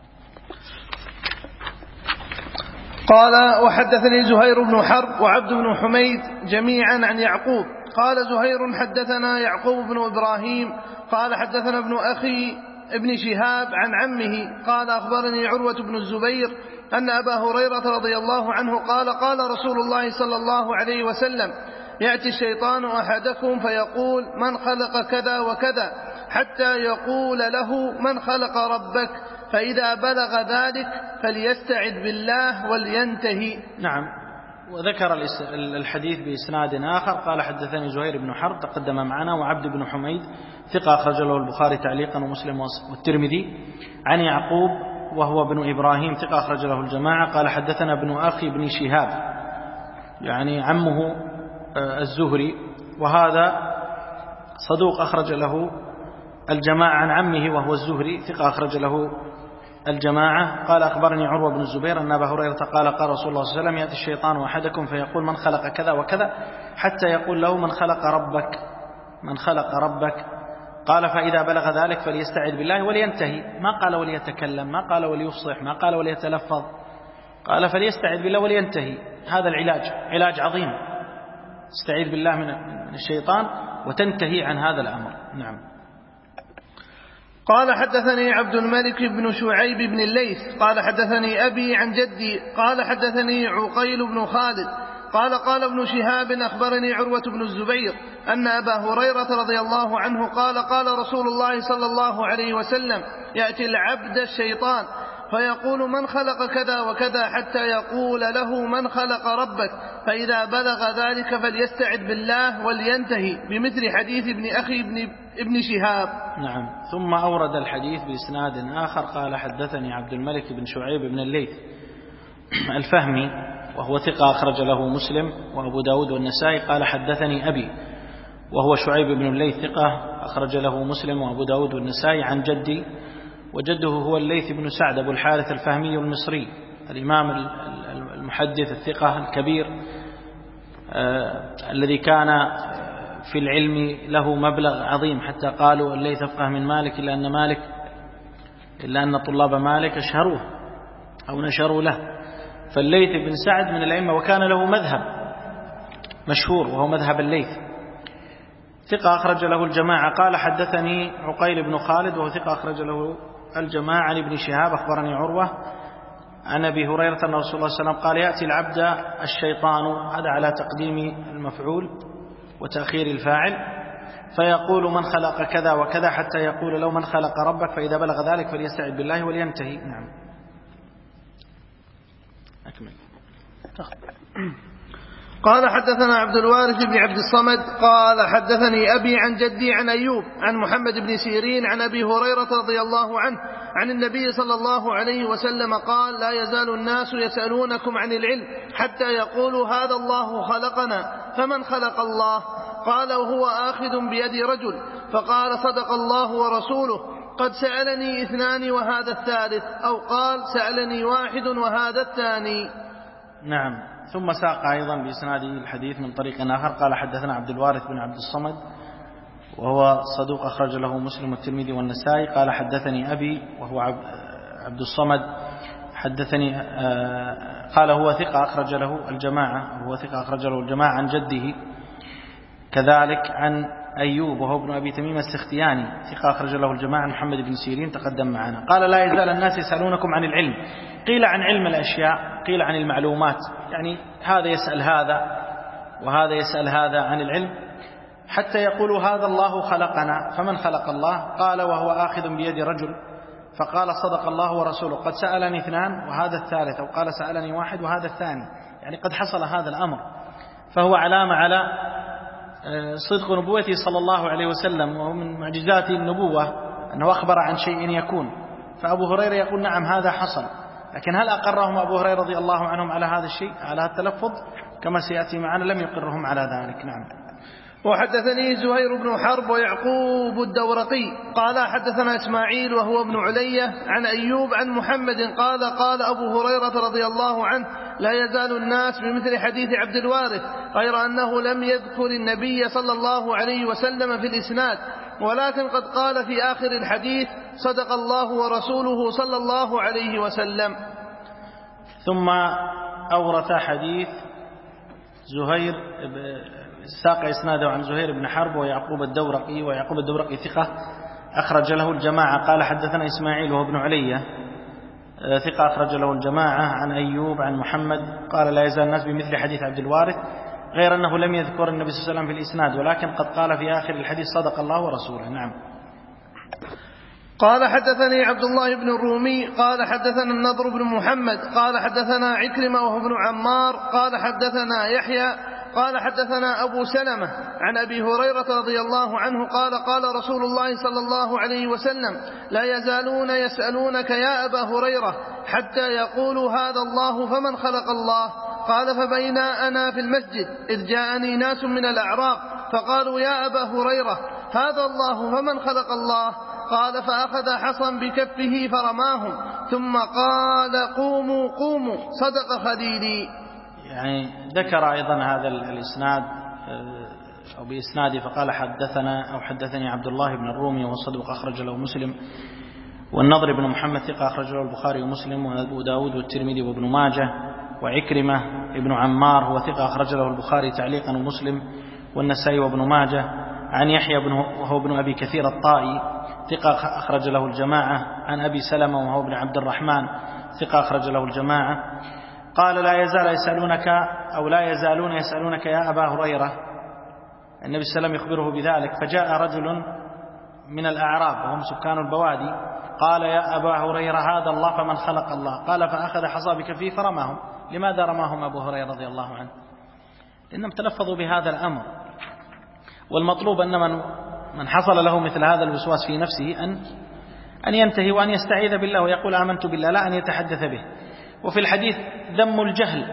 قال: وحدثني زهير بن حرب وعبد بن حميد جميعا عن يعقوب. قال زهير: حدثنا يعقوب بن إبراهيم قال حدثنا ابن أخي ابن شهاب عن عمه قال: أخبرني عروة بن الزبير أن أبا هريرة رضي الله عنه قال: قال رسول الله صلى الله عليه وسلم: يأتي الشيطان أحدكم فيقول: من خلق كذا وكذا، حتى يقول له: من خلق ربك؟ فإذا بلغ ذلك فليستعذ بالله ولينتهي. نعم. وذكر الحديث بإسناد آخر قال: حدثني زهير بن حرب تقدم معنا، وعبد بن حميد ثقة أخرج له البخاري تعليقا ومسلم والترمذي، عن يعقوب وهو ابن إبراهيم ثقة أخرج له الجماعة قال: حدثنا ابن أخي ابن شهاب يعني عمه الزهري، وهذا صدوق أخرج له الجماعة عن عمه وهو الزهري ثقة أخرج له الجماعة. قال: أخبرني عروة بن الزبير أن أبا هريرة قال: قال رسول الله صلى الله عليه وسلم: يأتي الشيطان أحدكم فيقول: من خلق كذا وكذا، حتى يقول له: من خلق ربك؟ من خلق ربك؟ قال: فإذا بلغ ذلك فليستعذ بالله ولينتهي. ما قال وليتكلم، ما قال وليفصح، ما قال وليتلفظ، قال فليستعذ بالله ولينتهي. هذا العلاج علاج عظيم، استعيذ بالله من الشيطان وتنتهي عن هذا الأمر. نعم. قال: حدثني عبد الملك بن شعيب بن الليث قال: حدثني أبي عن جدي قال: حدثني عقيل بن خالد قال: قال ابن شهاب: أخبرني عروة بن الزبير أن أبا هريرة رضي الله عنه قال: قال رسول الله صلى الله عليه وسلم: يأتي العبد الشيطان فيقول: من خلق كذا وكذا، حتى يقول له: من خلق ربك؟ فإذا بلغ ذلك فليستعذ بالله ولينتهي، بمثل حديث ابن أخي ابن, ابن شهاب. نعم. ثم أورد الحديث بإسناد آخر قال: حدثني عبد الملك بن شعيب بن الليث الفهمي وهو ثقة أخرج له مسلم وأبو داود والنسائي قال: حدثني أبي وهو شعيب بن الليث ثقة أخرج له مسلم وأبو داود والنسائي عن جدي، وجده هو الليث بن سعد أبو الحارث الفهمي المصري الإمام المحدث الثقة الكبير آه الذي كان في العلم له مبلغ عظيم، حتى قالوا الليث أفقه من مالك إلا أن مالك إلا أن طلاب مالك أشهروه أو نشروا له. فالليث بن سعد من الأئمة وكان له مذهب مشهور وهو مذهب الليث، ثقة أخرج له الجماعة. قال: حدثني عقيل بن خالد وهو ثقة أخرج له الجماعة عن ابن شهاب أخبرني عروة عن أبي هريرة أن رسول الله صلى الله عليه وسلم قال: يأتي العبد الشيطان، هذا على تقديم المفعول وتأخير الفاعل، فيقول: من خلق كذا وكذا، حتى يقول له: من خلق ربك؟ فإذا بلغ ذلك فليستعذ بالله ولينتهي. نعم. أكمل. قال: حدثنا عبد الوارث بن عبد الصمد قال: حدثني أبي عن جدي عن أيوب عن محمد بن سيرين عن أبي هريرة رضي الله عنه عن النبي صلى الله عليه وسلم قال: لا يزال الناس يسألونكم عن العلم حتى يقولوا: هذا الله خلقنا، فمن خلق الله؟ قال: وهو آخذ بيد رجل. فقال: صدق الله ورسوله، قد سألني اثنان وهذا الثالث، أو قال: سألني واحد وهذا الثاني. نعم. ثم ساق أيضا بإسناده الحديث من طريق آخر قال: حدثنا عبد الوارث بن عبد الصمد وهو صدوق أخرج له مسلم والترمذي والنسائي قال: حدثني أبي وهو عبد الصمد حدثني قال هو ثقة أخرج له الجماعة وهو ثقة أخرج له الجماعة عن جده كذلك عن أيوب وهو ابن أبي تميم السختياني ثقة أخرج له الجماعة محمد بن سيرين تقدم معنا. قال: لا يزال الناس يسألونكم عن العلم، قيل عن علم الأشياء، قيل عن المعلومات، يعني هذا يسأل هذا وهذا يسأل هذا عن العلم، حتى يقولوا: هذا الله خلقنا، فمن خلق الله؟ قال: وهو آخذ بيد رجل. فقال صدق الله ورسوله، قد سألني اثنان وهذا الثالث، أو قال سألني واحد وهذا الثاني، يعني قد حصل هذا الأمر، فهو علامة على صدق نبوته صلى الله عليه وسلم، ومن معجزات النبوة أنه أخبر عن شيء يكون. فأبو هريرة يقول نعم هذا حصل، لكن هل أقرهم أبو هريرة رضي الله عنهم على هذا الشيء، على هذا التلفظ؟ كما سيأتي معنا لم يقرهم على ذلك. نعم. وحدثني زهير بن حرب ويعقوب الدورقي قال حدثنا إسماعيل وهو ابن علية عن أيوب عن محمد قال قال أبو هريرة رضي الله عنه لا يزال الناس بمثل حديث عبد الوارث، غير أنه لم يذكر النبي صلى الله عليه وسلم في الإسناد، ولكن قد قال في آخر الحديث صدق الله ورسوله صلى الله عليه وسلم. ثم أورث حديث زهير ساق إسناده عن زهير بن حرب ويعقوب الدورقي، ويعقوب الدورقي ثقة أخرج له الجماعة. قال حدثنا إسماعيل وهو ابن علية ثقة أخرج له الجماعة عن أيوب عن محمد قال لا يزال الناس بمثل حديث عبد الوارث، غير أنه لم يذكر النبي صلى الله عليه وسلم في الإسناد، ولكن قد قال في آخر الحديث صدق الله ورسوله. نعم. قال حدثني عبد الله بن الرومي قال حدثنا النضر بن محمد قال حدثنا عكرمة وهو ابن عمار قال حدثنا يحيى قال حدثنا أبو سلمة عن أبي هريرة رضي الله عنه قال قال رسول الله صلى الله عليه وسلم لا يزالون يسألونك يا أبا هريرة حتى يقولوا هذا الله فمن خلق الله. قال فبينا أنا في المسجد إذ جاءني ناس من الأعراب فقالوا يا أبا هريرة هذا الله فمن خلق الله. قال فأخذ حصا بكفه فرماهم ثم قال قوموا قوموا صدق خليلي. يعني ذكر أيضا هذا الإسناد أو بإسناده فقال حدثنا أو حدثني عبد الله بن الرومي وهو صدوق أخرج له مسلم، والنضر بن محمد ثقة أخرج له البخاري ومسلم وأبو داود والترمذي وابن ماجه، وعكرمة ابن عمار هو ثقة أخرج له البخاري تعليقا ومسلم والنسائي وابن ماجه، عن يحيى بن وهو ابن أبي كثير الطائي ثقة أخرج له الجماعة، عن أبي سلمة وهو ابن عبد الرحمن ثقة أخرج له الجماعة. قال لا يزال يسألونك أو لا يزالون يسألونك يا أبا هريرة، النبي صلى الله عليه وسلم يخبره بذلك، فجاء رجل من الأعراب وهم سكان البوادي قال يا أبا هريرة هذا الله فمن خلق الله. قال فأخذ حصى بكفيه فرماهم. لماذا رماهم أبو هريرة رضي الله عنه؟ لأنهم تلفظوا بهذا الأمر، والمطلوب أن من من حصل له مثل هذا الوسواس في نفسه أن أن ينتهي وأن يستعيذ بالله ويقول آمنت بالله، لا أن يتحدث به. وفي الحديث ذم الجهل،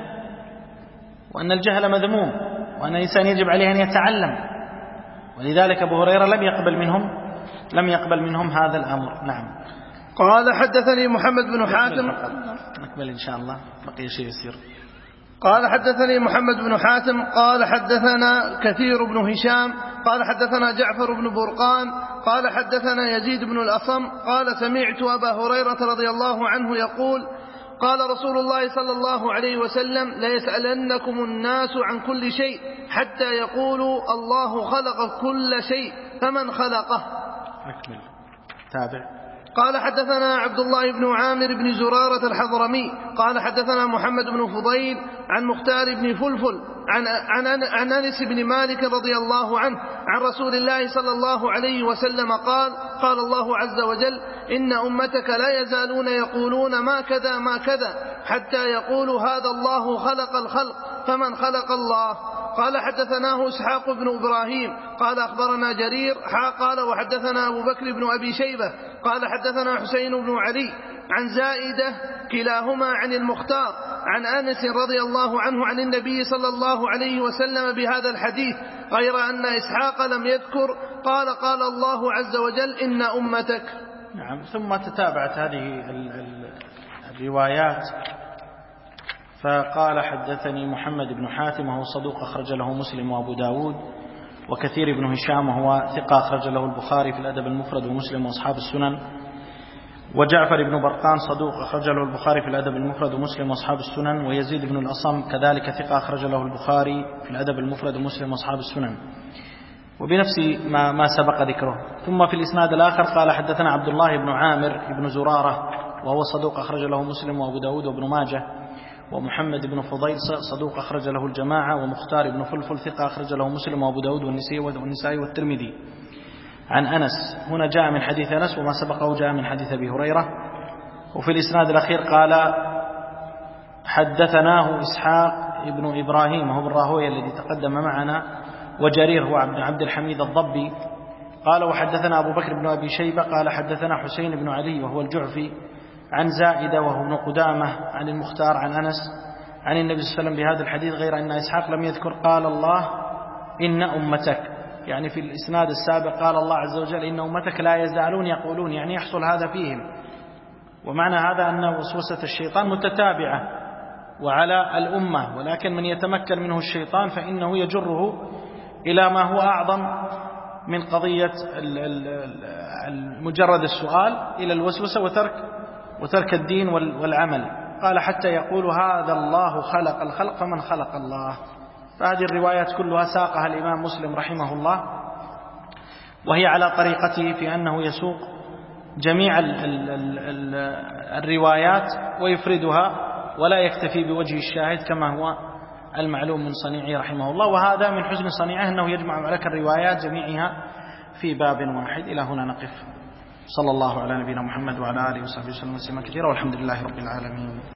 وأن الجهل مذموم، وأن الإنسان يجب عليه أن يتعلم، ولذلك أبو هريرة لم يقبل منهم لم يقبل منهم هذا الأمر. نعم. قال حدثني محمد بن حاتم نقبل إن شاء الله بقي شيء يسير. قال حدثني محمد بن حاتم قال حدثنا كثير بن هشام قال حدثنا جعفر بن برقان قال حدثنا يزيد بن الأصم قال سمعت أبا هريرة رضي الله عنه يقول قال رسول الله صلى الله عليه وسلم لا يسألنكم الناس عن كل شيء حتى يقولوا الله خلق كل شيء فمن خلقه. أكمل. تابع. قال حدثنا عبد الله بن عامر بن زرارة الحضرمي قال حدثنا محمد بن فضيل عن مختار بن فلفل عن, عن, عن أنس بن مالك رضي الله عنه عن رسول الله صلى الله عليه وسلم قال قال الله عز وجل إن أمتك لا يزالون يقولون ما كذا ما كذا حتى يقولوا هذا الله خلق الخلق فمن خلق الله. قال حدثناه إسحاق بن إبراهيم قال أخبرنا جرير قال وحدثنا أبو بكر بن أبي شيبة قال حدثنا حسين بن علي عن زائدة كلاهما عن المختار عن أنس رضي الله عنه عن النبي صلى الله عليه وسلم بهذا الحديث، غير أن إسحاق لم يذكر قال قال الله عز وجل إن أمتك. نعم. ثم تتابعت هذه الروايات، فقال حدثني محمد بن حاتم وهو صدوق أخرج له مسلم وأبو داود، وكثير بن هشام وهو ثقة أخرج له البخاري في الأدب المفرد ومسلم وأصحاب السنن، وجعفر بن برقان صدوق أخرج له البخاري في الأدب المفرد ومسلم وأصحاب السنن، ويزيد بن الأصم كذلك ثقة أخرج له البخاري في الأدب المفرد ومسلم وأصحاب السنن، وبنفس ما, ما سبق ذكره. ثم في الإسناد الآخر قال حدثنا عبد الله بن عامر بن زرارة وهو صدوق أخرج له مسلم وأبو داود وابن ماجه، ومحمد بن فضيل صدوق أخرج له الجماعة، ومختار بن فلفل ثقة أخرج له مسلم وأبو داود والنسائي والترمذي، عن أنس. هنا جاء من حديث أنس، وما سبقه جاء من حديث أبي هريرة. وفي الإسناد الأخير قال حدثناه إسحاق ابن إبراهيم وهو ابن راهويه الذي تقدم معنا، وجرير هو عبد عبد الحميد الضبي. قال وحدثنا أبو بكر بن أبي شيبة قال حدثنا حسين بن علي وهو الجعفي عن زائدة وهو ابن قدامة عن المختار عن أنس عن النبي صلى الله عليه وسلم بهذا الحديث، غير أن إسحاق لم يذكر قال الله إن أمتك، يعني في الإسناد السابق قال الله عز وجل إن أمتك لا يزالون يقولون، يعني يحصل هذا فيهم. ومعنى هذا أن وسوسة الشيطان متتابعة وعلى الأمة، ولكن من يتمكن منه الشيطان فإنه يجره إلى ما هو أعظم من قضية مجرد السؤال إلى الوسوسة وترك وترك الدين والعمل. قال حتى يقول هذا الله خلق الخلق فمن خلق الله. فهذه الروايات كلها ساقها الإمام مسلم رحمه الله، وهي على طريقته في أنه يسوق جميع ال ال ال الروايات ويفردها ولا يكتفي بوجه الشاهد كما هو المعلوم من صنيعه رحمه الله. وهذا من حسن صنيعه أنه يجمع لك الروايات جميعها في باب واحد. إلى هنا نقف. صلى الله على نبينا محمد وعلى آله وصحبه وسلم تسليما كثيرا، والحمد لله رب العالمين.